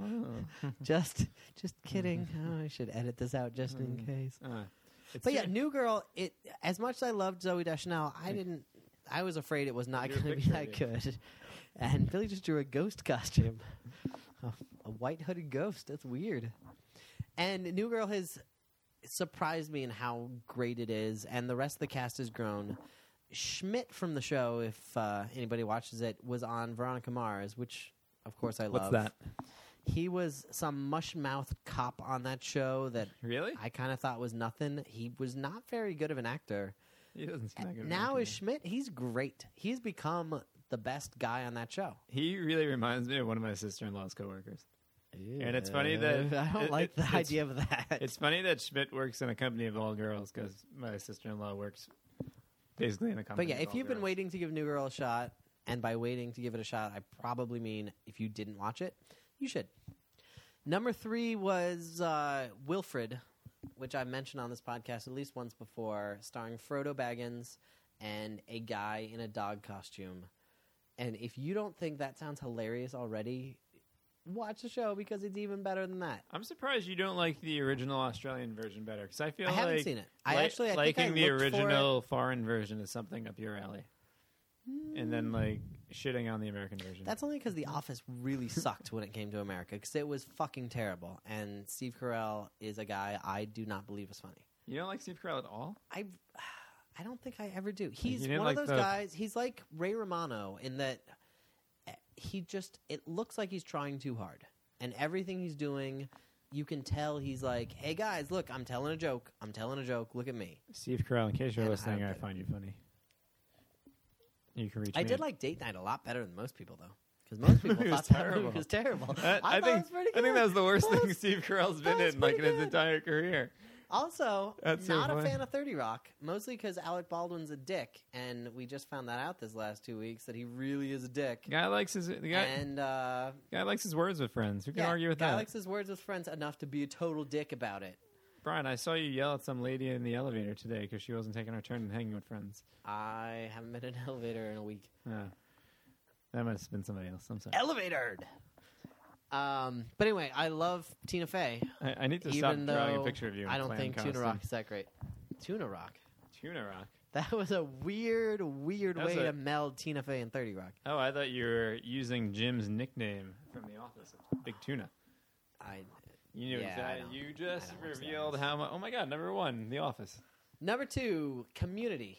Just kidding. Oh, I should edit this out just in case. But yeah, New Girl. As much as I loved Zooey Deschanel, I was afraid it was not going to be that good. And Billy just drew a ghost costume, a white hooded ghost. That's weird. And New Girl has surprised me in how great it is, and the rest of the cast has grown. Schmidt from the show, if anybody watches it, was on Veronica Mars, which, of course, I love. What's that? He was some mush-mouthed cop on that show that really I kind of thought was nothing. He was not very good of an actor. He doesn't seem that good. Now as Schmidt, he's great. He's become the best guy on that show. He really reminds me of one of my sister-in-law's coworkers. And it's funny that... I don't like the idea of that. It's funny that Schmidt works in a company of all girls because my sister-in-law works basically in a company But yeah, of if all you've been girls. waiting to give New Girl a shot, and by waiting to give it a shot, I probably mean if you didn't watch it, you should. Number 3 was Wilfred, which I've mentioned on this podcast at least once before, starring Frodo Baggins and a guy in a dog costume. And if you don't think that sounds hilarious already... watch the show because it's even better than that. I'm surprised you don't like the original Australian version better because I feel I haven't seen it. I think liking I the looked original foreign version is something up your alley, and then shitting on the American version. That's only because The Office really sucked when it came to America because it was fucking terrible. And Steve Carell is a guy I do not believe is funny. You don't like Steve Carell at all? I don't think I ever do. He's one of those guys. He's like Ray Romano in that. It looks like he's trying too hard. And everything he's doing, you can tell he's like, hey guys, look, I'm telling a joke. Look at me. Steve Carell, in case you're listening, I find you funny. You can reach me. I did like Date Night a lot better than most people, though. Because most people thought that movie was terrible. I think that was the worst thing Steve Carell's been in his entire career. Also, That's so not a funny. fan of 30 Rock, mostly because Alec Baldwin's a dick, and we just found that out this last 2 weeks that he really is a dick. Guy likes his And guy likes his words with friends. Who can yeah, argue with guy that? likes his words with friends enough to be a total dick about it. Brian, I saw you yell at some lady in the elevator today because she wasn't taking her turn and hanging with friends. I haven't been in an elevator in a week. That must have been somebody else. I'm sorry. Elevator. But anyway, I love Tina Fey. I need to stop Even drawing a though picture of you. In I don't clown think costume. Tuna Rock is that great. Tuna Rock. Tuna Rock. That was a weird That's way a- to meld Tina Fey and 30 Rock. Oh, I thought you were using Jim's nickname from The Office, Big Tuna. You knew Yeah, I exactly. don't- You just I don't watch The revealed Office. how much. Oh my God! Number 1, The Office. Number 2, Community.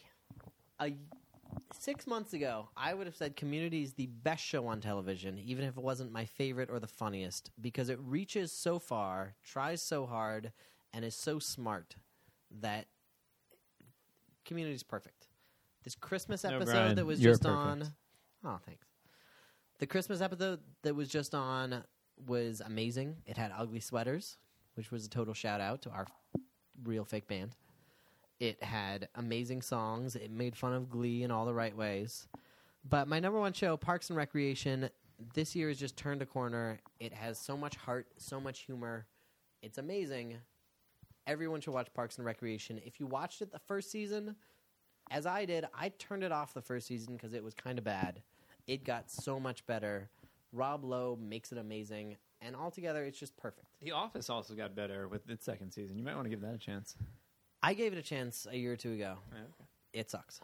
6 months ago, I would have said Community is the best show on television, even if it wasn't my favorite or the funniest, because it reaches so far, tries so hard, and is so smart that Community is perfect. This Christmas No, episode Brian, that was you're just perfect. on. Oh, thanks. The Christmas episode that was just on was amazing. It had ugly sweaters, which was a total shout out to our real fake band. It had amazing songs. It made fun of Glee in all the right ways. But my number 1 show, Parks and Recreation, this year has just turned a corner. It has so much heart, so much humor. It's amazing. Everyone should watch Parks and Recreation. If you watched it the first season, as I did, I turned it off the first season because it was kind of bad. It got so much better. Rob Lowe makes it amazing. And altogether, it's just perfect. The Office also got better with its second season. You might want to give that a chance. I gave it a chance a year or 2 ago. Okay. It sucks.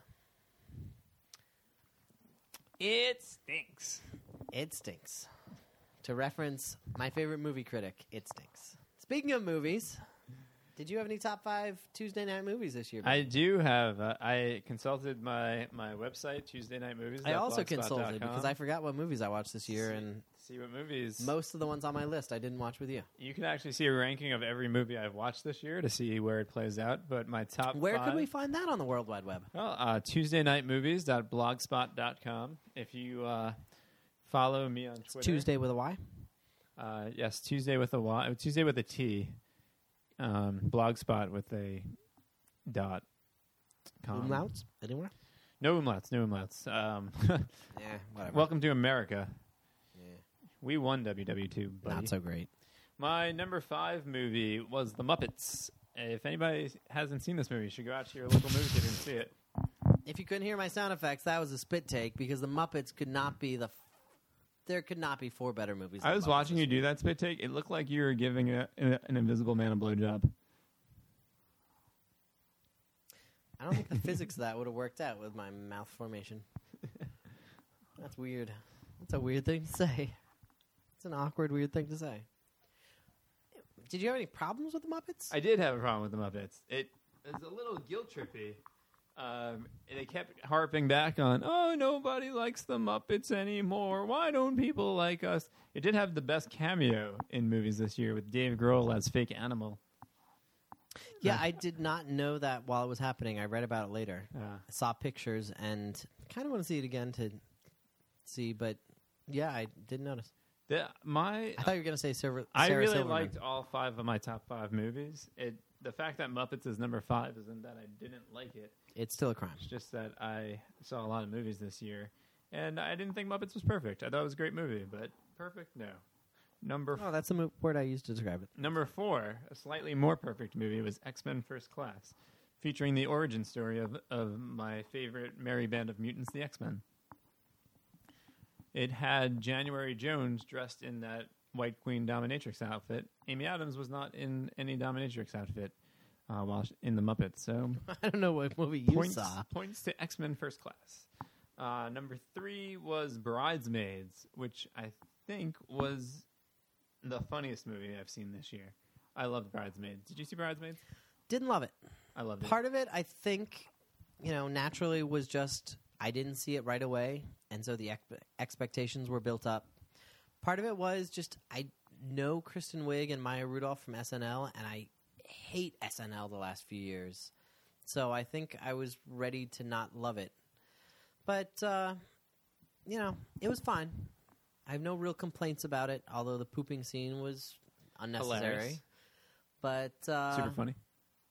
It stinks. It stinks. To reference my favorite movie critic, it stinks. Speaking of movies, did you have any top 5 Tuesday night movies this year? Ben? I do have. I consulted my website, Tuesday Night Movies. I also consulted because I forgot what movies I watched this year, and see what movies. most of the ones on my list I didn't watch with you. You can actually see a ranking of every movie I've watched this year to see where it plays out. But my top Where 5, could we find that on the World Wide Web? Well, TuesdayNightMovies.blogspot.com. If you follow me on Twitter, Tuesday with a Y? yes, Tuesday with a Y, Tuesday with a T, Blogspot with a dot. Com. Umlauts? Anywhere? No umlauts. No umlauts. Yeah, whatever. Welcome to America. Yeah. We won WW2, buddy. Not so great. My number 5 movie was The Muppets. If anybody hasn't seen this movie, you should go out to your local movie theater and see it. If you couldn't hear my sound effects, that was a spit take because the Muppets could not be there could not be 4 better movies. I than was Muppets watching you this year. do that spit take. It looked like you were giving an invisible man a blowjob. I don't think the physics of that would have worked out with my mouth formation. That's weird. That's a weird thing to say. It's an awkward, weird thing to say. Did you have any problems with the Muppets? I did have a problem with the Muppets. It was a little guilt trippy. They kept harping back on, oh, nobody likes the Muppets anymore. Why don't people like us? It did have the best cameo in movies this year with Dave Grohl as fake animal. Yeah, I did not know that while it was happening. I read about it later. I saw pictures and kind of want to see it again to see, but yeah, I didn't notice. I thought you were going to say Sarah I really Silverman. liked all 5 of my top 5 movies. The fact that Muppets is number 5 isn't that I didn't like it. It's still a crime. It's just that I saw a lot of movies this year, and I didn't think Muppets was perfect. I thought it was a great movie, but perfect, no. Oh, that's the word I used to describe it. Number 4, a slightly more perfect movie, was X-Men First Class, featuring the origin story of my favorite merry band of mutants, the X-Men. It had January Jones dressed in that White Queen dominatrix outfit. Amy Adams was not in any dominatrix outfit while in the Muppets. So I don't know what movie you saw. Points to X-Men First Class. Number 3 was Bridesmaids, which I think was the funniest movie I've seen this year. I loved Bridesmaids. Did you see Bridesmaids? Didn't love it. I loved it. Part of it, I think, naturally was just I didn't see it right away, and so the expectations were built up. Part of it was just I know Kristen Wiig and Maya Rudolph from SNL, and I hate SNL the last few years. So I think I was ready to not love it. But, it was fine. I have no real complaints about it, although the pooping scene was unnecessary. Hilarious. But Super funny.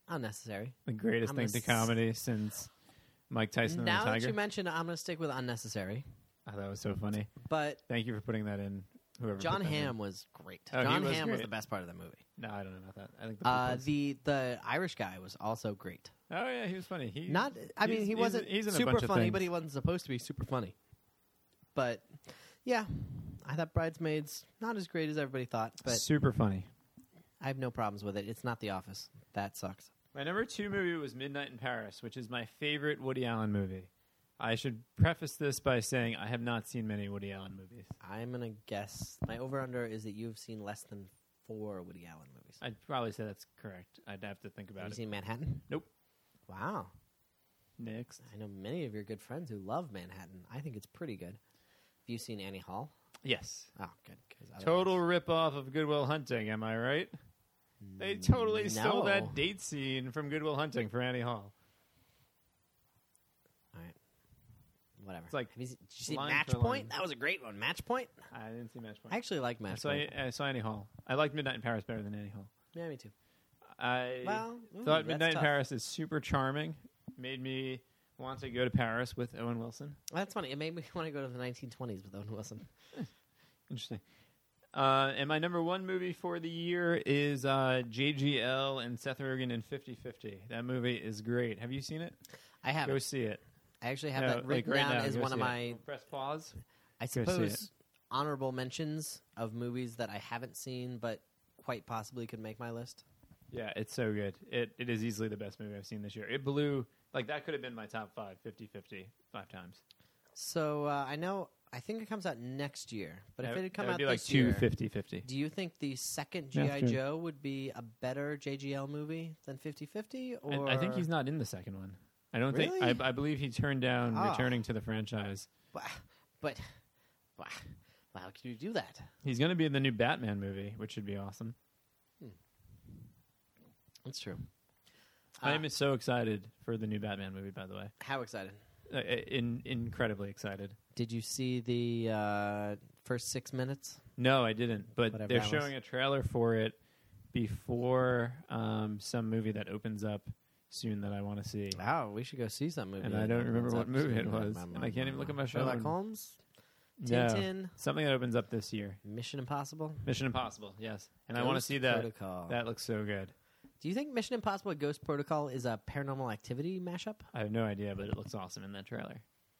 Unnecessary. The greatest I'm thing gonna to comedy since Mike Tyson and the Now that Tiger. you mention it, I'm going to stick with unnecessary. Oh, that was so funny. But Thank you for putting that in. Whoever John put that Hamm in. was great. Oh, he John was Hamm was great. the best part of the movie. No, I don't know about that. I think the The Irish guy was also great. Oh yeah, he was funny. He He wasn't he's in a super bunch of funny, things. but he wasn't supposed to be super funny. But yeah, I thought Bridesmaids not as great as everybody thought, but super funny. I have no problems with it. It's not The Office. That sucks. My number 2 movie was Midnight in Paris, which is my favorite Woody Allen movie. I should preface this by saying I have not seen many Woody Allen movies. I'm gonna guess my over/under is that you've seen less than 4 Woody Allen movies. I'd probably say that's correct. I'd have to think about Have you it. seen Manhattan? Nope. Wow. Next. I know many of your good friends who love Manhattan. I think it's pretty good. Have you seen Annie Hall? Yes. Oh, good. 'Cause otherwise- Total rip-off of Good Will Hunting, am I right? They totally stole No. that date scene from Good Will Hunting for Annie Hall. All right. Whatever. It's like did you see line Match for Point? line. That was a great one. Match Point? I didn't see Match Point. I actually like Match Point. I saw Annie Hall. I like Midnight in Paris better than Annie Hall. Yeah, me too. I Well, thought that's Midnight in tough. Paris is super charming. Made me want to go to Paris with Owen Wilson. That's funny. It made me want to go to the 1920s with Owen Wilson. Interesting. And my number 1 movie for the year is JGL and Seth Rogen in 50-50. That movie is great. Have you seen it? I have. Go see it. I actually have No, that like written right down now, as go one of see it. my, Press pause. I see suppose, it. honorable mentions of movies that I haven't seen but quite possibly could make my list. Yeah, it's so good. It is easily the best movie I've seen this year. It blew, like, that could have been my top 5, 50-50, 5 times. So I think it comes out next year. But if it had come that would out be like this 2 year, 50-50. do you think the second Yeah, G.I. sure. Joe would be a better JGL movie than 50-50? Or I think he's not in the second one. I don't Really? think. I believe he turned down Oh. returning to the franchise. But how can you do that? He's going to be in the new Batman movie, which should be awesome. That's true. I am so excited for the new Batman movie. By the way, How excited? Incredibly excited. Did you see the first 6 minutes? No, I didn't. But Whatever they're that was. showing a trailer for it before some movie that opens up soon that I want to see. Oh, we should go see some movie. And I don't remember what movie it was, and I can't even look at my Sherlock phone. Holmes, No, Tintin, something that opens up this year. Mission Impossible. Mission Impossible, yes. And I want to Ghost see that. Protocol. That looks so good. Do you think Mission Impossible and Ghost Protocol is a Paranormal Activity mashup? I have no idea, but it looks awesome in that trailer.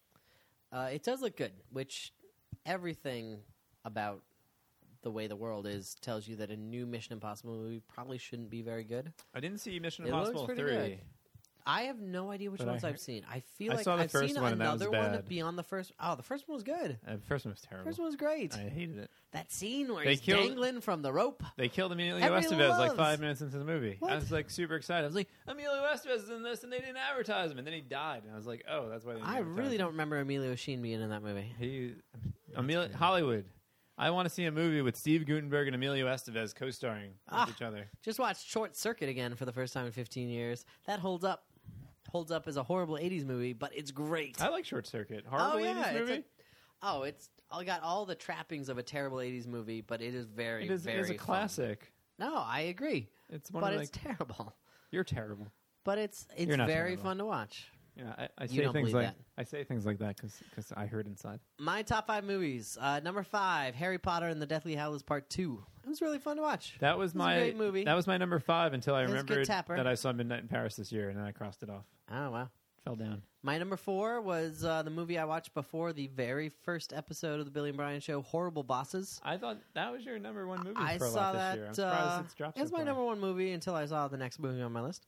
It does look good, which everything about the way the world is tells you that a new Mission Impossible movie probably shouldn't be very good. I didn't see Mission It looks Impossible pretty 3. good. I have no idea which But I ones heard- I've seen. I feel I like saw the I've first seen one, and that was another one bad. beyond the first. Oh, the first one was good. The first one was terrible. First one was great. I hated it. That scene where They he's killed- dangling from the rope. They killed Emilio Everyone Estevez like loves- 5 minutes into the movie. What? I was like super excited. I was like, Emilio Estevez is in this, and they didn't advertise him, and then he died. And I was like, oh, that's why they didn't I advertise really him. don't remember Emilio Sheen being in that movie. Hollywood. I want to see a movie with Steve Guttenberg and Emilio Estevez co-starring with each other. Just watched Short Circuit again for the first time in 15 years. That holds up. Holds up as a horrible 80s movie, but it's great. I like Short Circuit. Horrible 80s movie? It's got all the trappings of a terrible 80s movie, but it is very, It is very a fun. classic. No, I agree. It's one But of it's terrible. You're terrible. But it's You're not very terrible. fun to watch. Yeah, I You say don't things believe like that. I say things like that because I heard inside. My top 5 movies. Number 5, Harry Potter and the Deathly Hallows Part 2. It was really fun to watch. That was a my great movie. That was my number 5 until I It was a good remembered tapper. that I saw Midnight in Paris this year, and then I crossed it off. Oh, wow. Fell down. My number 4 was the movie I watched before the very first episode of the Billy and Brian Show, Horrible Bosses. I thought that was your number 1 movie I for a saw lot this that. year. I'm surprised it's dropped it was so my far. number 1 movie until I saw the next movie on my list.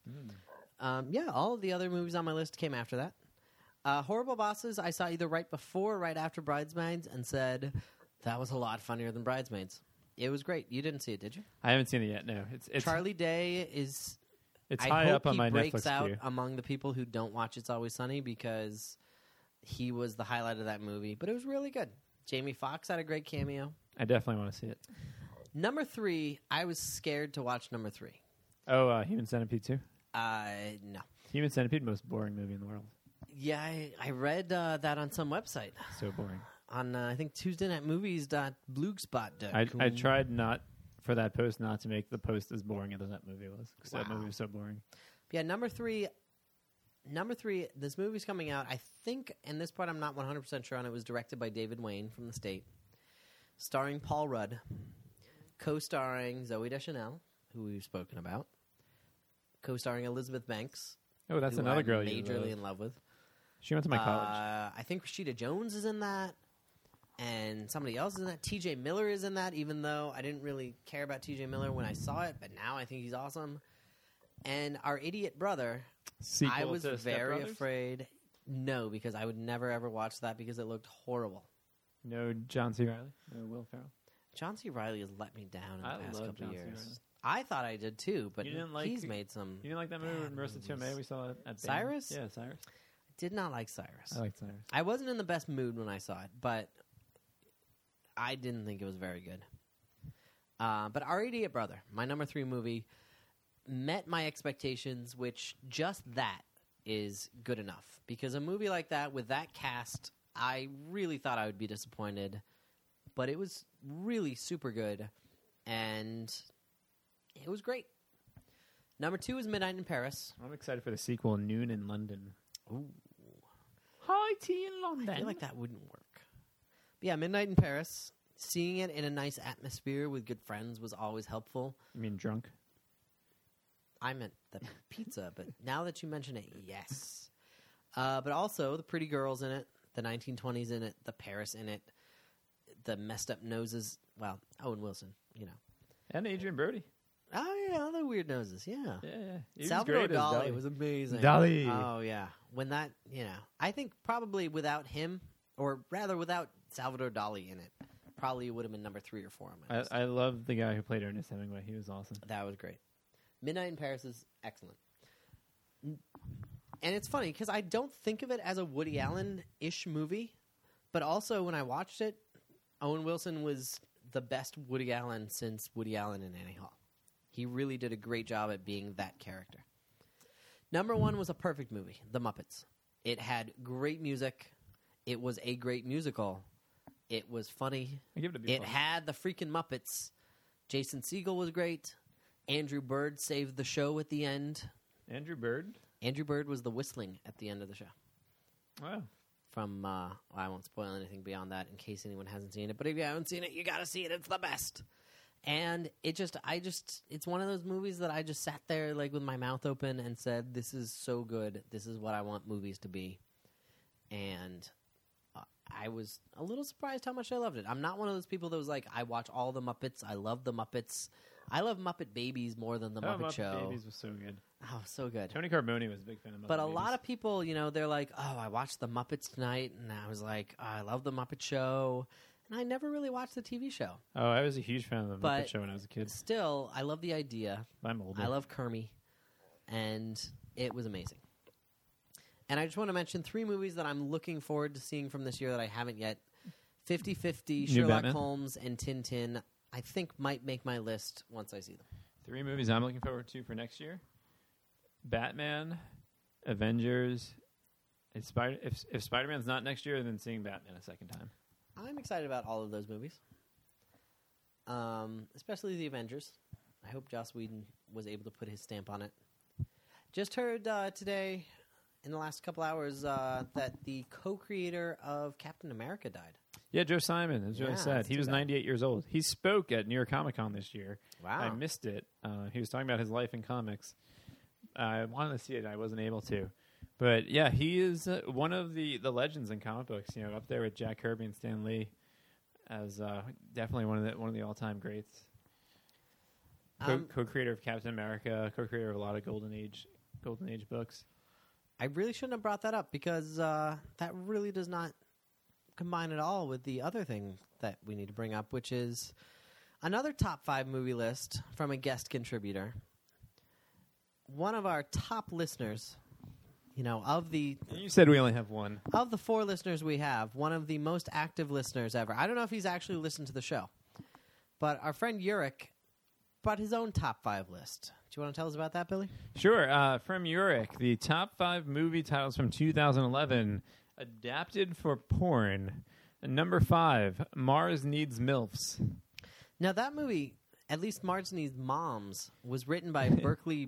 Yeah, all of the other movies on my list came after that. Horrible Bosses, I saw either right before or right after Bridesmaids and said, that was a lot funnier than Bridesmaids. It was great. You didn't see it, did you? I haven't seen it yet. No, it's Charlie Day is... It's I high hope up on he my breaks Netflix out queue. among the people who don't watch It's Always Sunny because he was the highlight of that movie. But it was really good. Jamie Foxx had a great cameo. I definitely want to see it. Number 3, I was scared to watch number 3. Oh, Human Centipede 2? No. Human Centipede, most boring movie in the world. Yeah, I read that on some website. So boring. On, I think, TuesdayNightMovies.blogspot.com. I tried not for that post not to make the post as boring as that movie was because that movie was so boring. Yeah, number three, this movie's coming out, I think, and this part I'm not 100% sure on, it was directed by David Wayne from The State, starring Paul Rudd, co-starring Zooey Deschanel, who we've spoken about, co-starring Elizabeth Banks. Oh, that's who another I'm girl you majorly love. in love with. She went to my college. I think Rashida Jones is in that, and somebody else is in that. T.J. Miller is in that, even though I didn't really care about T.J. Miller when I saw it, but now I think he's awesome. And our idiot brother, Sequel I was to Step very Brothers? afraid. No, because I would never ever watch that because it looked horrible. No John C. Reilly? No Will Ferrell? John C. Reilly has let me down in the I past love couple John C. years. Reilly. I thought I did too, but You didn't like- he's made some. You didn't like that movie with Bad Marissa movies. Tomei we saw at Bain? Cyrus? Yeah, Cyrus. Did not like Cyrus. I liked Cyrus. I wasn't in the best mood when I saw it, but I didn't think it was very good. But Our Idiot Brother, my number 3 movie, met my expectations, which just that is good enough. Because a movie like that, with that cast, I really thought I would be disappointed. But it was really super good, and it was great. Number 2 is Midnight in Paris. I'm excited for the sequel, Noon in London. Ooh. High tea in London. I feel like that wouldn't work. But yeah, Midnight in Paris. Seeing it in a nice atmosphere with good friends was always helpful. You mean drunk? I meant the pizza, but now that you mention it, yes. But also the pretty girls in it, the 1920s in it, the Paris in it, the messed up noses. Well, Owen Wilson, you know. And Adrian Brody. Oh, yeah, all the weird noses, yeah. Yeah. He was Salvador great as Dali was amazing. Dali. Oh, yeah. When that, I think probably without him, or rather without Salvador Dali in it, probably would have been number 3 or 4 on my list. I love the guy who played Ernest Hemingway. He was awesome. That was great. Midnight in Paris is excellent. And it's funny because I don't think of it as a Woody Allen-ish movie, but also when I watched it, Owen Wilson was the best Woody Allen since Woody Allen in Annie Hall. He really did a great job at being that character. Number 1 was a perfect movie, The Muppets. It had great music. It was a great musical. It was funny. I give it a B+. It had the freaking Muppets. Jason Segel was great. Andrew Bird saved the show at the end. Andrew Bird? Andrew Bird was the whistling at the end of the show. Wow. From, I won't spoil anything beyond that in case anyone hasn't seen it. But if you haven't seen it, you got to see it. It's the best. And it's one of those movies that I just sat there like with my mouth open and said, this is so good. This is what I want movies to be. And I was a little surprised how much I loved it. I'm not one of those people that was like, I watch all the Muppets. I love the Muppets. I love Muppet Babies more than the Muppet Show. Muppet Babies was so good. Oh, so good. Tony Carboni was a big fan of Muppet But a Babies. lot of people, they're like, oh, I watched the Muppets tonight. And I was like, oh, I love the Muppet Show. And I never really watched the TV show. Oh, I was a huge fan of the Muppet But Show when I was a kid. Still, I love the idea. I'm older. I love Kermie. And it was amazing. And I just want to mention 3 movies that I'm looking forward to seeing from this year that I haven't yet. 50-50, New Sherlock Batman? Holmes, and Tintin, I think might make my list once I see them. 3 movies I'm looking forward to for next year: Batman, Avengers. If Spider-Man's not next year, then seeing Batman a second time. I'm excited about all of those movies, especially the Avengers. I hope Joss Whedon was able to put his stamp on it. Just heard today, in the last couple hours, that the co-creator of Captain America died. Yeah, Joe Simon. It was really Yeah, sad. that's He too was bad. 98 years old. He spoke at New York Comic Con this year. Wow. I missed it. He was talking about his life in comics. I wanted to see it. I wasn't able to. But yeah, he is one of the legends in comic books. Up there with Jack Kirby and Stan Lee, as definitely one of the all-time greats. Co-creator of Captain America, co-creator of a lot of Golden Age books. I really shouldn't have brought that up because that really does not combine at all with the other thing that we need to bring up, which is another top 5 movie list from a guest contributor. One of our top listeners, of the You said we only have one. of the 4 listeners we have, one of the most active listeners ever. I don't know if he's actually listened to the show, but our friend Yurik brought his own top 5 list. Do you want to tell us about that, Billy? Sure. From Yurik, the top 5 movie titles from 2011 adapted for porn. Number 5, Mars Needs MILFs. Now, that movie, at least Mars Needs Moms, was written by Berkeley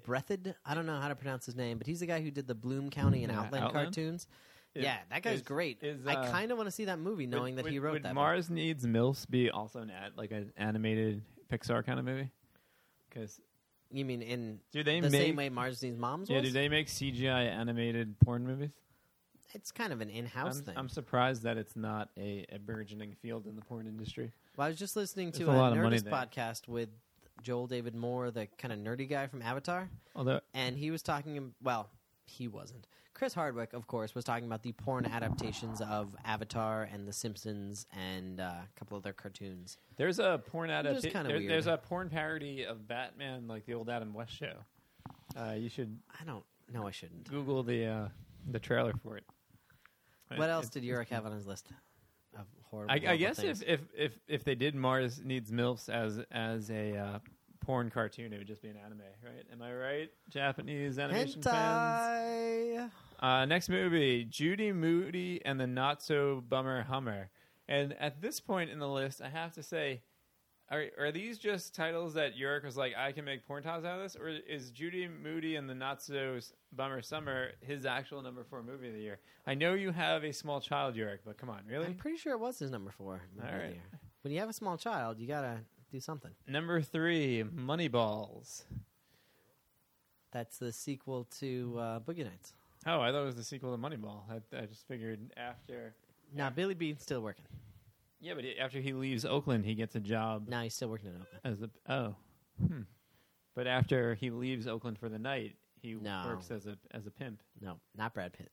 Breathed. I don't know how to pronounce his name, but he's the guy who did the Bloom County and Outland cartoons. Yeah, that guy's great. I kind of want to see that movie, knowing that he wrote that. Would Mars Needs MILFs be also an animated Pixar kind of movie? Because you mean in the same way Mars Needs Moms was? Yeah, do they make CGI animated porn movies? It's kind of an in-house thing. I'm surprised that it's not a burgeoning field in the porn industry. Well, I was just listening to a Nerdist podcast with Joel David Moore, the kind of nerdy guy from Avatar. And he was talking, well, he wasn't. Chris Hardwick, of course, was talking about the porn adaptations of Avatar and The Simpsons and a couple other cartoons. There's a porn adaptation. There's a porn parody of Batman, like the old Adam West show. You should. I don't. No, I shouldn't. Google the trailer for it. What else did Yurik have on his list of horrible? I guess things? if they did Mars Needs MILFs as a porn cartoon, it would just be an anime, right? Am I right? Japanese animation Hentai. fans. Next movie, Judy Moody and the Not So Bummer Hummer. And at this point in the list, I have to say, are these just titles that Yurik was like, I can make porn titles out of this? Or is Judy Moody and the Not So Bummer Summer his actual number 4 movie of the year? I know you have a small child, Yurik, but come on, really? I'm pretty sure it was his number 4 movie of the year. When you have a small child, you got to do something. Number 3, Moneyballz. That's the sequel to Boogie Nights. Oh, I thought it was the sequel to Moneyball. I just figured after... Nah, Billy Bean's still working. Yeah, but after he leaves Oakland, he gets a job. No, he's still working in Oakland. But after he leaves Oakland for the night, he works as a pimp. No, not Brad Pitt.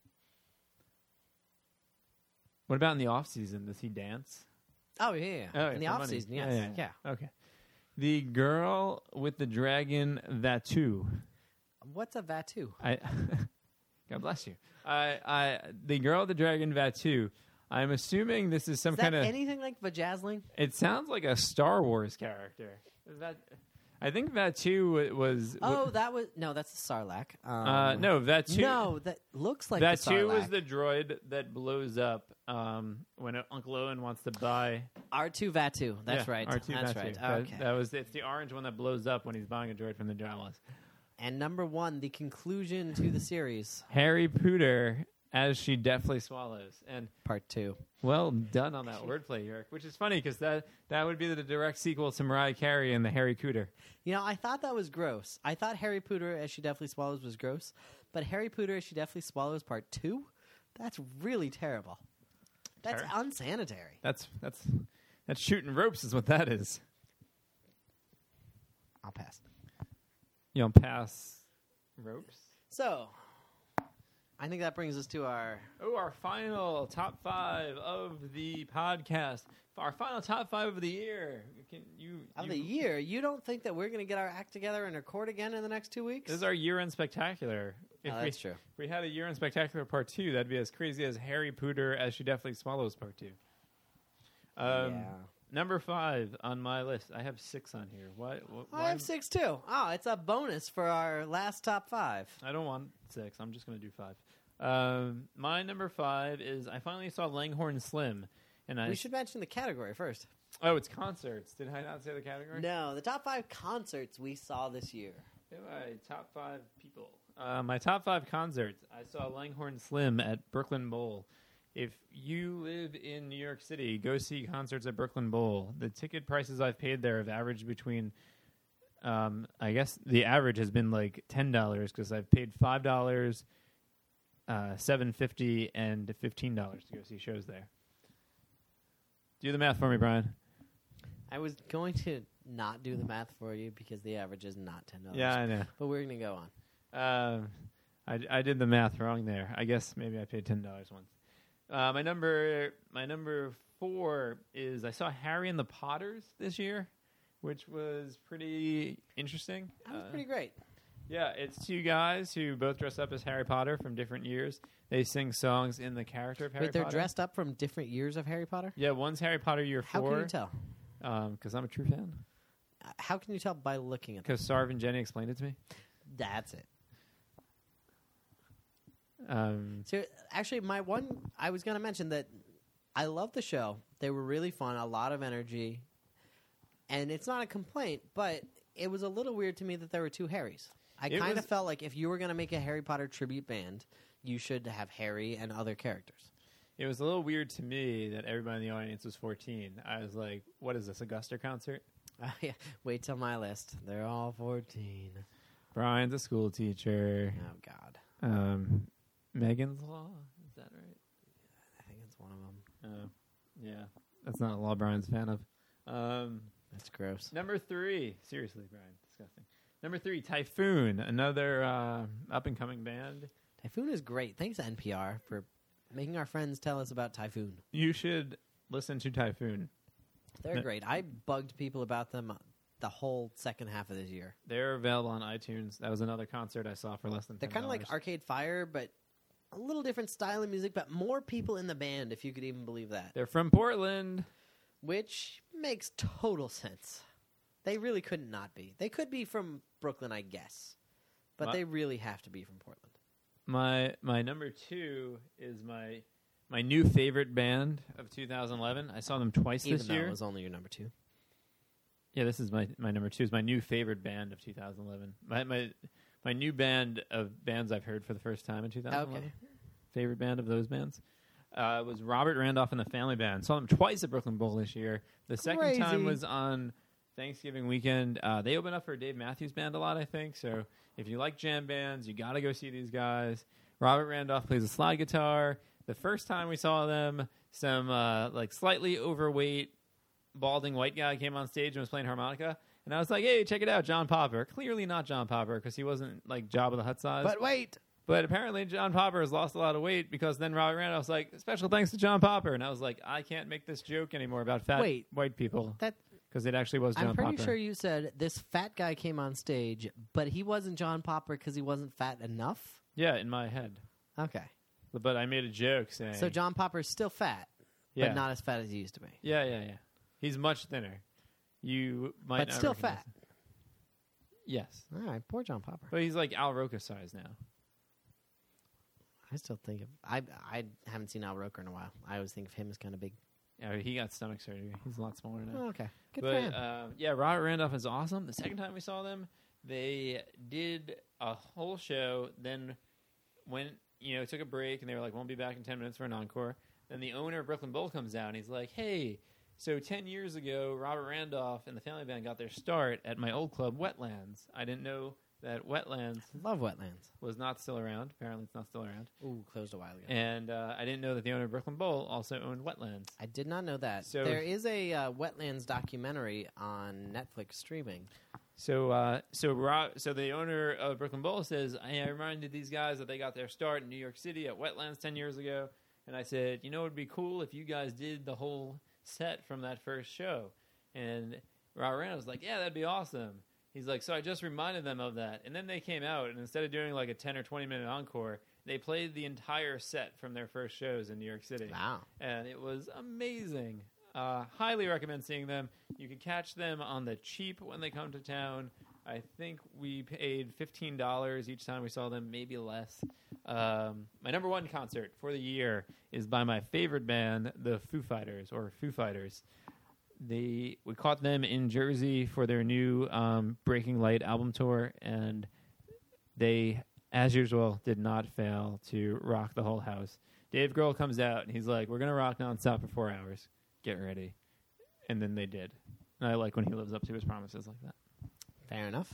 What about in the off season? Does he dance? Oh yeah, in the off season, yes, yeah. Okay. The Girl with the Dragon Vatu. What's a Vatu? God bless you. The Girl with the Dragon Vatu. I'm assuming this is some kind of anything like Vajazzling. It sounds like a Star Wars character. I think Vatu was. Oh, that's a Sarlacc. No, Vatu. No, that looks like Vatu was the droid that blows up when Uncle Owen wants to buy R2 Vatu. That's right. R2 that's Vatu. right. Okay. It's the orange one that blows up when he's buying a droid from the Jawas. And number 1, the conclusion to the series, Harry Potter. As She Deftly Swallows. And part 2. Well done on that wordplay, Yurik, which is funny because that would be the direct sequel to Mariah Carey and the Harry Cooter. You know, I thought that was gross. I thought Harry Potter As She Deftly Swallows was gross, but Harry Potter As She Deftly Swallows part 2? That's really terrible. That's unsanitary. That's shooting ropes is what that is. I'll pass. You don't pass ropes? So... I think that brings us to our final top 5 of the podcast. Our final top 5 of the year. The year? You don't think that we're going to get our act together and record again in the next 2 weeks? This is our year-end spectacular. That's true. If we had a year-end spectacular part 2, that'd be as crazy as Harry Potter As She Deftly Swallows part 2. Yeah. Number 5 on my list. I have 6 on here. Why? I have 6 too. Oh, it's a bonus for our last top 5. I don't want 6. I'm just going to do 5. My number 5 is I finally saw Langhorne Slim, and we should mention the category first. Oh, it's concerts. Did I not say the category? No, the top 5 concerts we saw this year. My top 5 people. My top 5 concerts. I saw Langhorne Slim at Brooklyn Bowl. If you live in New York City, go see concerts at Brooklyn Bowl. The ticket prices I've paid there have averaged between, I guess the average has been like $10 because I've paid $5, $7.50, and $15 to go see shows there. Do the math for me, Brian. I was going to not do the math for you because the average is not $10. Yeah, I know. But we're going to go on. I did the math wrong there. I guess maybe I paid $10 once. My number 4 is I saw Harry and the Potters this year, which was pretty interesting. That was pretty great. Yeah, it's 2 guys who both dress up as Harry Potter from different years. They sing songs in the character of Harry Potter. Wait, they're dressed up from different years of Harry Potter? Yeah, one's Harry Potter year 4. How can you tell? Because I'm a true fan. How can you tell by looking at them? Because Sarv and Jenny explained it to me. That's it. So actually, I was going to mention that I love the show. They were really fun, a lot of energy, and it's not a complaint, but it was a little weird to me that there were 2 Harrys. I kind of felt like if you were going to make a Harry Potter tribute band, you should have Harry and other characters. It was a little weird to me that everybody in the audience was 14. I was like, what is this, a Guster concert? Yeah. Wait till my list. They're all 14. Brian's a school teacher. Oh, God. Megan's Law? Is that right? I think it's one of them. Yeah. That's not a law Brian's a fan of. That's gross. Number 3. Seriously, Brian. Disgusting. Number 3, Typhoon. Another up-and-coming band. Typhoon is great. Thanks, NPR, for making our friends tell us about Typhoon. You should listen to Typhoon. They're great. I bugged people about them the whole second half of this year. They're available on iTunes. That was another concert I saw for less than $10. They're kind of like Arcade Fire, but a little different style of music, but more people in the band, if you could even believe that. They're from Portland. Which makes total sense. They really could not be. They could be from Brooklyn, I guess. But they really have to be from Portland. My number 2 is my new favorite band of 2011. I saw them twice this year. Even though it was only your number 2. Yeah, this is my number 2. Is my new favorite band of 2011. My new band of bands I've heard for the first time in 2011. Okay. Favorite band of those bands was Robert Randolph and the Family Band. Saw them twice at Brooklyn Bowl this year. The second time was on Thanksgiving weekend. They open up for Dave Matthews Band a lot, I think. So if you like jam bands, you got to go see these guys. Robert Randolph plays a slide guitar. The first time we saw them, some slightly overweight, balding white guy came on stage and was playing harmonica. And I was like, hey, check it out, John Popper. Clearly not John Popper because he wasn't like Jabba the Hutt size. But wait. But apparently John Popper has lost a lot of weight because then Robert Randolph was like, special thanks to John Popper. And I was like, I can't make this joke anymore about fat white people. Because it actually was John Popper. I'm pretty sure you said this fat guy came on stage, but he wasn't John Popper because he wasn't fat enough? Yeah, in my head. Okay. But I made a joke saying... So John Popper's still fat, but not as fat as he used to be. Yeah. He's much thinner. You might but not still recognize fat. him. Yes. All right, poor John Popper. But he's like Al Roker size now. I still think of... I haven't seen Al Roker in a while. I always think of him as kind of big. Yeah, he got stomach surgery. He's a lot smaller now. Oh, okay. Good for him. Yeah, Robert Randolph is awesome. The second time we saw them, they did a whole show, then went, took a break, and they were like, won't be back in 10 minutes for an encore. Then the owner of Brooklyn Bowl comes out, and he's like, hey, so 10 years ago, Robert Randolph and the Family Band got their start at my old club, Wetlands. I didn't know that Wetlands Love Wetlands. was not still around. Apparently it's not still around. Ooh, closed a while ago. And I didn't know that the owner of Brooklyn Bowl also owned Wetlands. I did not know that. So there is a Wetlands documentary on Netflix streaming. So the owner of Brooklyn Bowl says, I reminded these guys that they got their start in New York City at Wetlands 10 years ago. And I said, it would be cool if you guys did the whole set from that first show. And Robert Randolph was like, yeah, that'd be awesome. He's like, so I just reminded them of that. And then they came out, and instead of doing like a 10 or 20-minute encore, they played the entire set from their first shows in New York City. Wow. And it was amazing. Highly recommend seeing them. You can catch them on the cheap when they come to town. I think we paid $15 each time we saw them, maybe less. My number 1 concert for the year is by my favorite band, the Foo Fighters, or Foo Fighters. We caught them in Jersey for their new Breaking Light album tour, and they, as usual, did not fail to rock the whole house. Dave Grohl comes out, and he's like, we're going to rock nonstop for 4 hours. Get ready. And then they did. And I like when he lives up to his promises like that. Fair enough.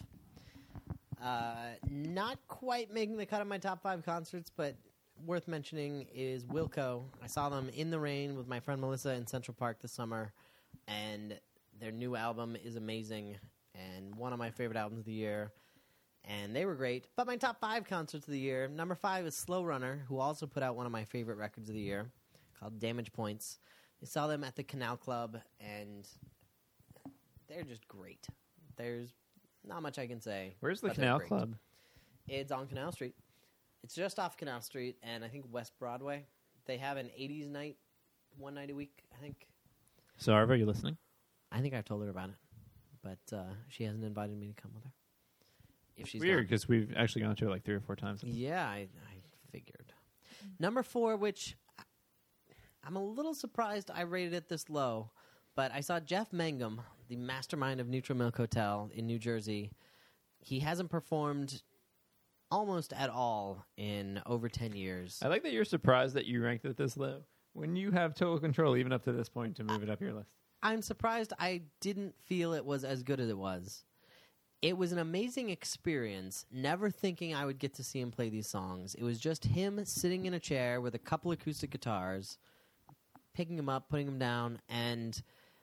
Not quite making the cut of my top 5 concerts, but worth mentioning is Wilco. I saw them in the rain with my friend Melissa in Central Park this summer, and their new album is amazing and one of my favorite albums of the year, and they were great. But my top 5 concerts of the year, number 5 is Slow Runner, who also put out one of my favorite records of the year called Damage Points. I saw them at the Canal Club, and they're just great. There's not much I can say. Where's the Canal Club? It's on Canal Street. It's just off Canal Street and I think West Broadway. They have an 80s night, one night a week, I think. So, Arva, are you listening? I think I've told her about it, but she hasn't invited me to come with her. If she's weird, because we've actually gone to it like 3 or 4 times. Yeah, I figured. Number 4, which I'm a little surprised I rated it this low, but I saw Jeff Mangum, the mastermind of Neutral Milk Hotel in New Jersey. He hasn't performed almost at all in over 10 years. I like that you're surprised that you ranked it this low when you have total control, even up to this point, to move it up your list. I'm surprised I didn't feel it was as good as it was. It was an amazing experience, never thinking I would get to see him play these songs. It was just him sitting in a chair with a couple acoustic guitars, picking them up, putting them down, and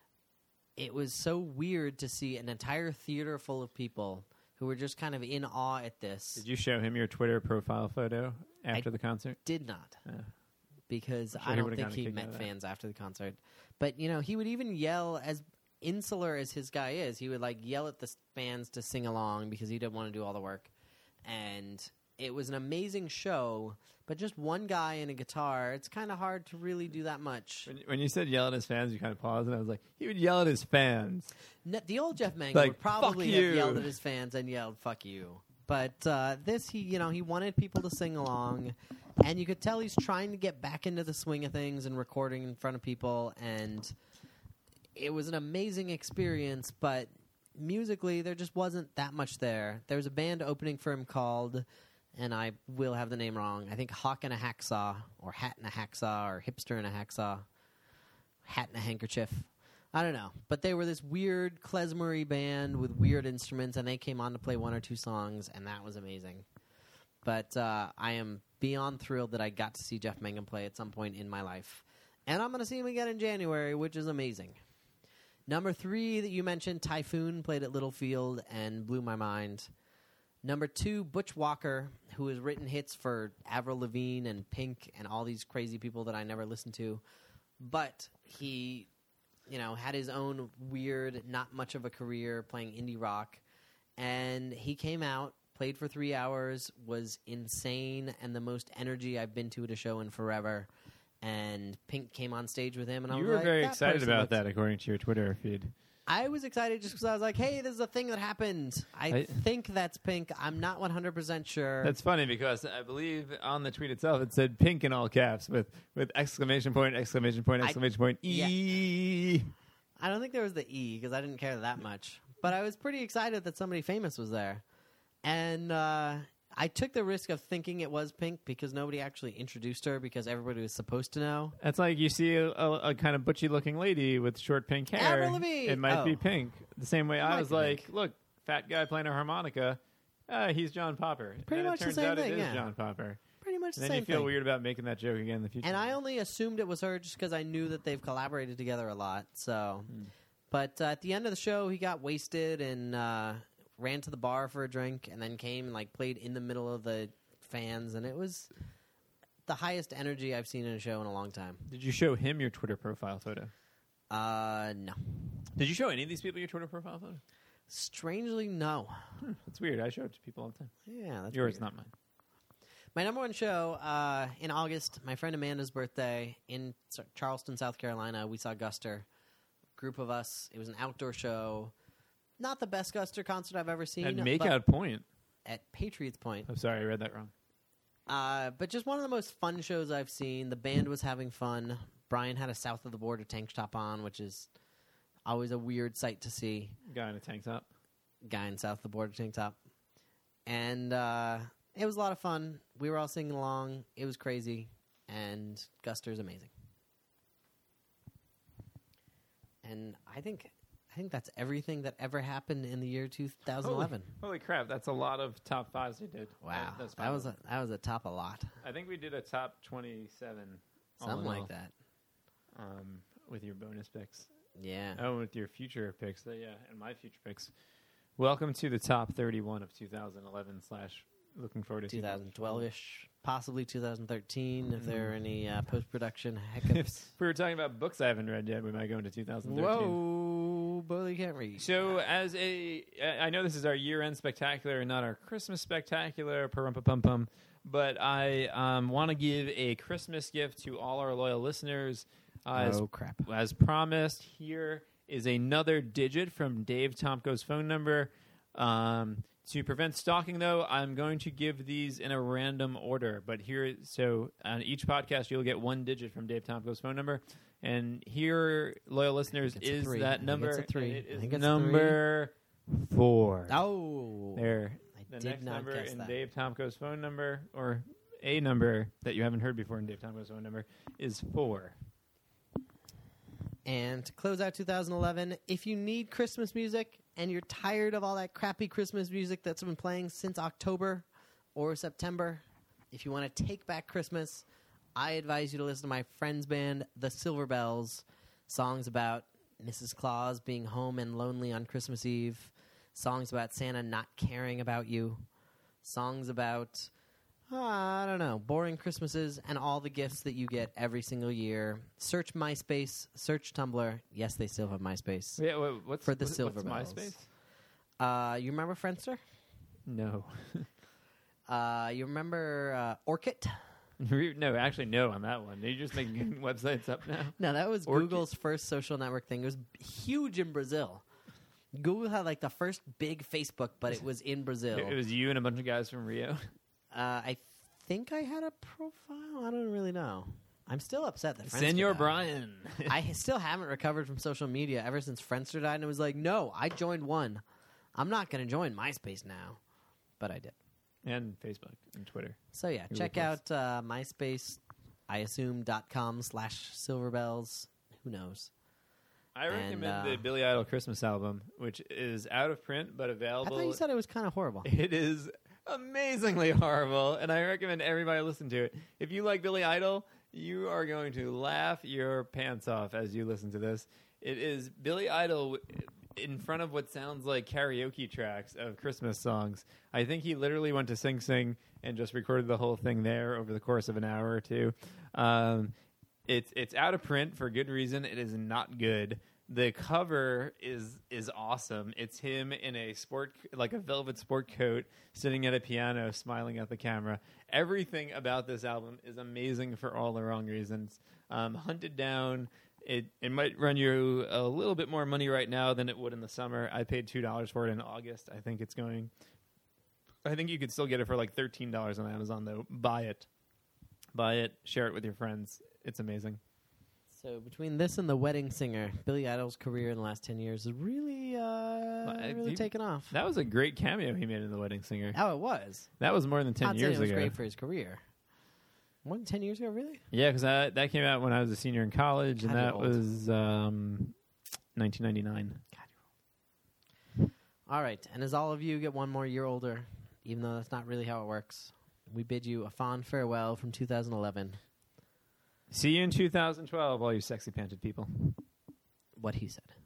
it was so weird to see an entire theater full of people who were just kind of in awe at this. Did you show him your Twitter profile photo after the concert? Did not. Because sure I he don't would've think gotten a he kick out met of that. fans after the concert. But, he would even yell, as insular as his guy is, he would yell at the fans to sing along because he didn't want to do all the work. And it was an amazing show, but just one guy and a guitar, it's kind of hard to really do that much. When you said yell at his fans, you kind of paused, and I was like, he would yell at his fans. The old Jeff Mango Like, would probably "Fuck have you." yelled at his fans and yelled, "Fuck you." But this, he wanted people to sing along, and you could tell he's trying to get back into the swing of things and recording in front of people, and it was an amazing experience, but musically, there just wasn't that much there. There was a band opening for him called, and I will have the name wrong, I think Hawk and a Hacksaw, or Hat and a Hacksaw, or Hipster and a Hacksaw, Hat and a Handkerchief. I don't know. But they were this weird klezmer-y band with weird instruments, and they came on to play one or two songs, and that was amazing. But I am beyond thrilled that I got to see Jeff Mangum play at some point in my life. And I'm going to see him again in January, which is amazing. Number 3 that you mentioned, Typhoon, played at Littlefield and blew my mind. Number 2, Butch Walker, who has written hits for Avril Lavigne and Pink and all these crazy people that I never listened to. But he, had his own weird, not much of a career playing indie rock. And he came out, played for 3 hours, was insane, and the most energy I've been to at a show in forever. And Pink came on stage with him, and I was You were like, very "That excited person about looks-" that, according to your Twitter feed. I was excited just because I was like, hey, this is a thing that happened. I think that's Pink. I'm not 100% sure. That's funny because I believe on the tweet itself it said Pink in all caps with exclamation point, exclamation point, exclamation point, E. I don't think there was the E because I didn't care that much. But I was pretty excited that somebody famous was there. And I took the risk of thinking it was Pink because nobody actually introduced her because everybody was supposed to know. That's like you see a kind of butchy-looking lady with short pink hair. Avril Lavigne. It might be Pink. The same way I might was be like, Pink. look, fat guy playing a harmonica. He's John Popper. Pretty and much it the turns same out thing, it is yeah. John Popper. Pretty much the And then same you feel thing. weird about making that joke again in the future. And I only assumed it was her just because I knew that they've collaborated together a lot. So, But at the end of the show, he got wasted and ran to the bar for a drink and then came and played in the middle of the fans. And it was the highest energy I've seen in a show in a long time. Did you show him your Twitter profile photo? No. Did you show any of these people your Twitter profile photo? Strangely, no. That's weird. I show it to people all the time. Yeah, that's Yours, weird. not mine. My number one show in August, my friend Amanda's birthday in Charleston, South Carolina. We saw Guster, group of us. It was an outdoor show. Not the best Guster concert I've ever seen. At but Makeout Point. at Patriots Point. I'm sorry, I read that wrong. But just one of the most fun shows I've seen. The band was having fun. Brian had a South of the Border tank top on, which is always a weird sight to see. Guy in a tank top. Guy in South of the Border tank top. And it was a lot of fun. We were all singing along. It was crazy. And Guster's amazing. And I think that's everything that ever happened in the year 2011. Holy crap, that's a lot of top fives we did. Wow. That's That was a top a lot. I think we did a top 27. all Something in like all, that. with your bonus picks. Yeah. Oh, with your future picks. Yeah, and my future picks. Welcome to the top 31 of 2011 / looking forward to 2012-ish, possibly 2013, if there are any post-production hiccups. If we were talking about books I haven't read yet, we might go into 2013. Whoa, Bully can't read. So, I know this is our year-end spectacular, not our Christmas spectacular, pum-pum-pum-pum, but I want to give a Christmas gift to all our loyal listeners. Oh, crap. As promised, here is another digit from Dave Tomko's phone number. To prevent stalking, though, I'm going to give these in a random order. But so on each podcast, you'll get one digit from Dave Tomko's phone number. And here, loyal listeners, is that number. I think it's a 3. And it I think is it's number 4. Oh. There. I The did next not number guess in that. Dave Tomko's phone number, or a number that you haven't heard before in Dave Tomko's phone number, is 4. And to close out 2011, if you need Christmas music and you're tired of all that crappy Christmas music that's been playing since October or September, if you want to take back Christmas, I advise you to listen to my friend's band, The Silver Bells. Songs about Mrs. Claus being home and lonely on Christmas Eve. Songs about Santa not caring about you. Songs about, I don't know, boring Christmases and all the gifts that you get every single year. Search MySpace. Search Tumblr. Yes, they still have MySpace. Yeah, what's For the Silver what's Bells. MySpace? You remember Friendster? No. You remember Orkut? No, actually, no on that one. You're just making websites up now. No, that was Orkut. Google's first social network thing. It was huge in Brazil. Google had like the first big Facebook, but it was in Brazil. It was you and a bunch of guys from Rio. I think I had a profile. I don't really know. I'm still upset that Friendster Senor died. Brian. I still haven't recovered from social media ever since Friendster died, and it was like, no, I joined one. I'm not going to join MySpace now. But I did. And Facebook and Twitter. So yeah, Google check Plus. out MySpace, I assume.com/silverbells. Who knows? I recommend the Billy Idol Christmas album, which is out of print but I available. thought you said it was kind of horrible. It is amazingly horrible, and I recommend everybody listen to it. If you like Billy Idol, you are going to laugh your pants off as you listen to this. It is Billy Idol in front of what sounds like karaoke tracks of Christmas songs. I think he literally went to Sing Sing and just recorded the whole thing there over the course of an hour or two. It's out of print for good reason. It is not good. The cover is awesome. It's him in a a velvet sport coat, sitting at a piano, smiling at the camera. Everything about this album is amazing for all the wrong reasons. Hunt it down. It might run you a little bit more money right now than it would in the summer. I paid $2 for it in August. I think you could still get it for like $13 on Amazon, though. Buy it. Share it with your friends. It's amazing. So between this and The Wedding Singer, Billy Idol's career in the last 10 years is really taken off. That was a great cameo he made in The Wedding Singer. Oh, it was. That was more than 10 Not years saying it was ago. great for his career. More than 10 years ago, really? Yeah, because that came out when I was a senior in college, and God, that you're old. was 1999. All right, and as all of you get one more year older, even though that's not really how it works, we bid you a fond farewell from 2011. See you in 2012, all you sexy panted people. What he said.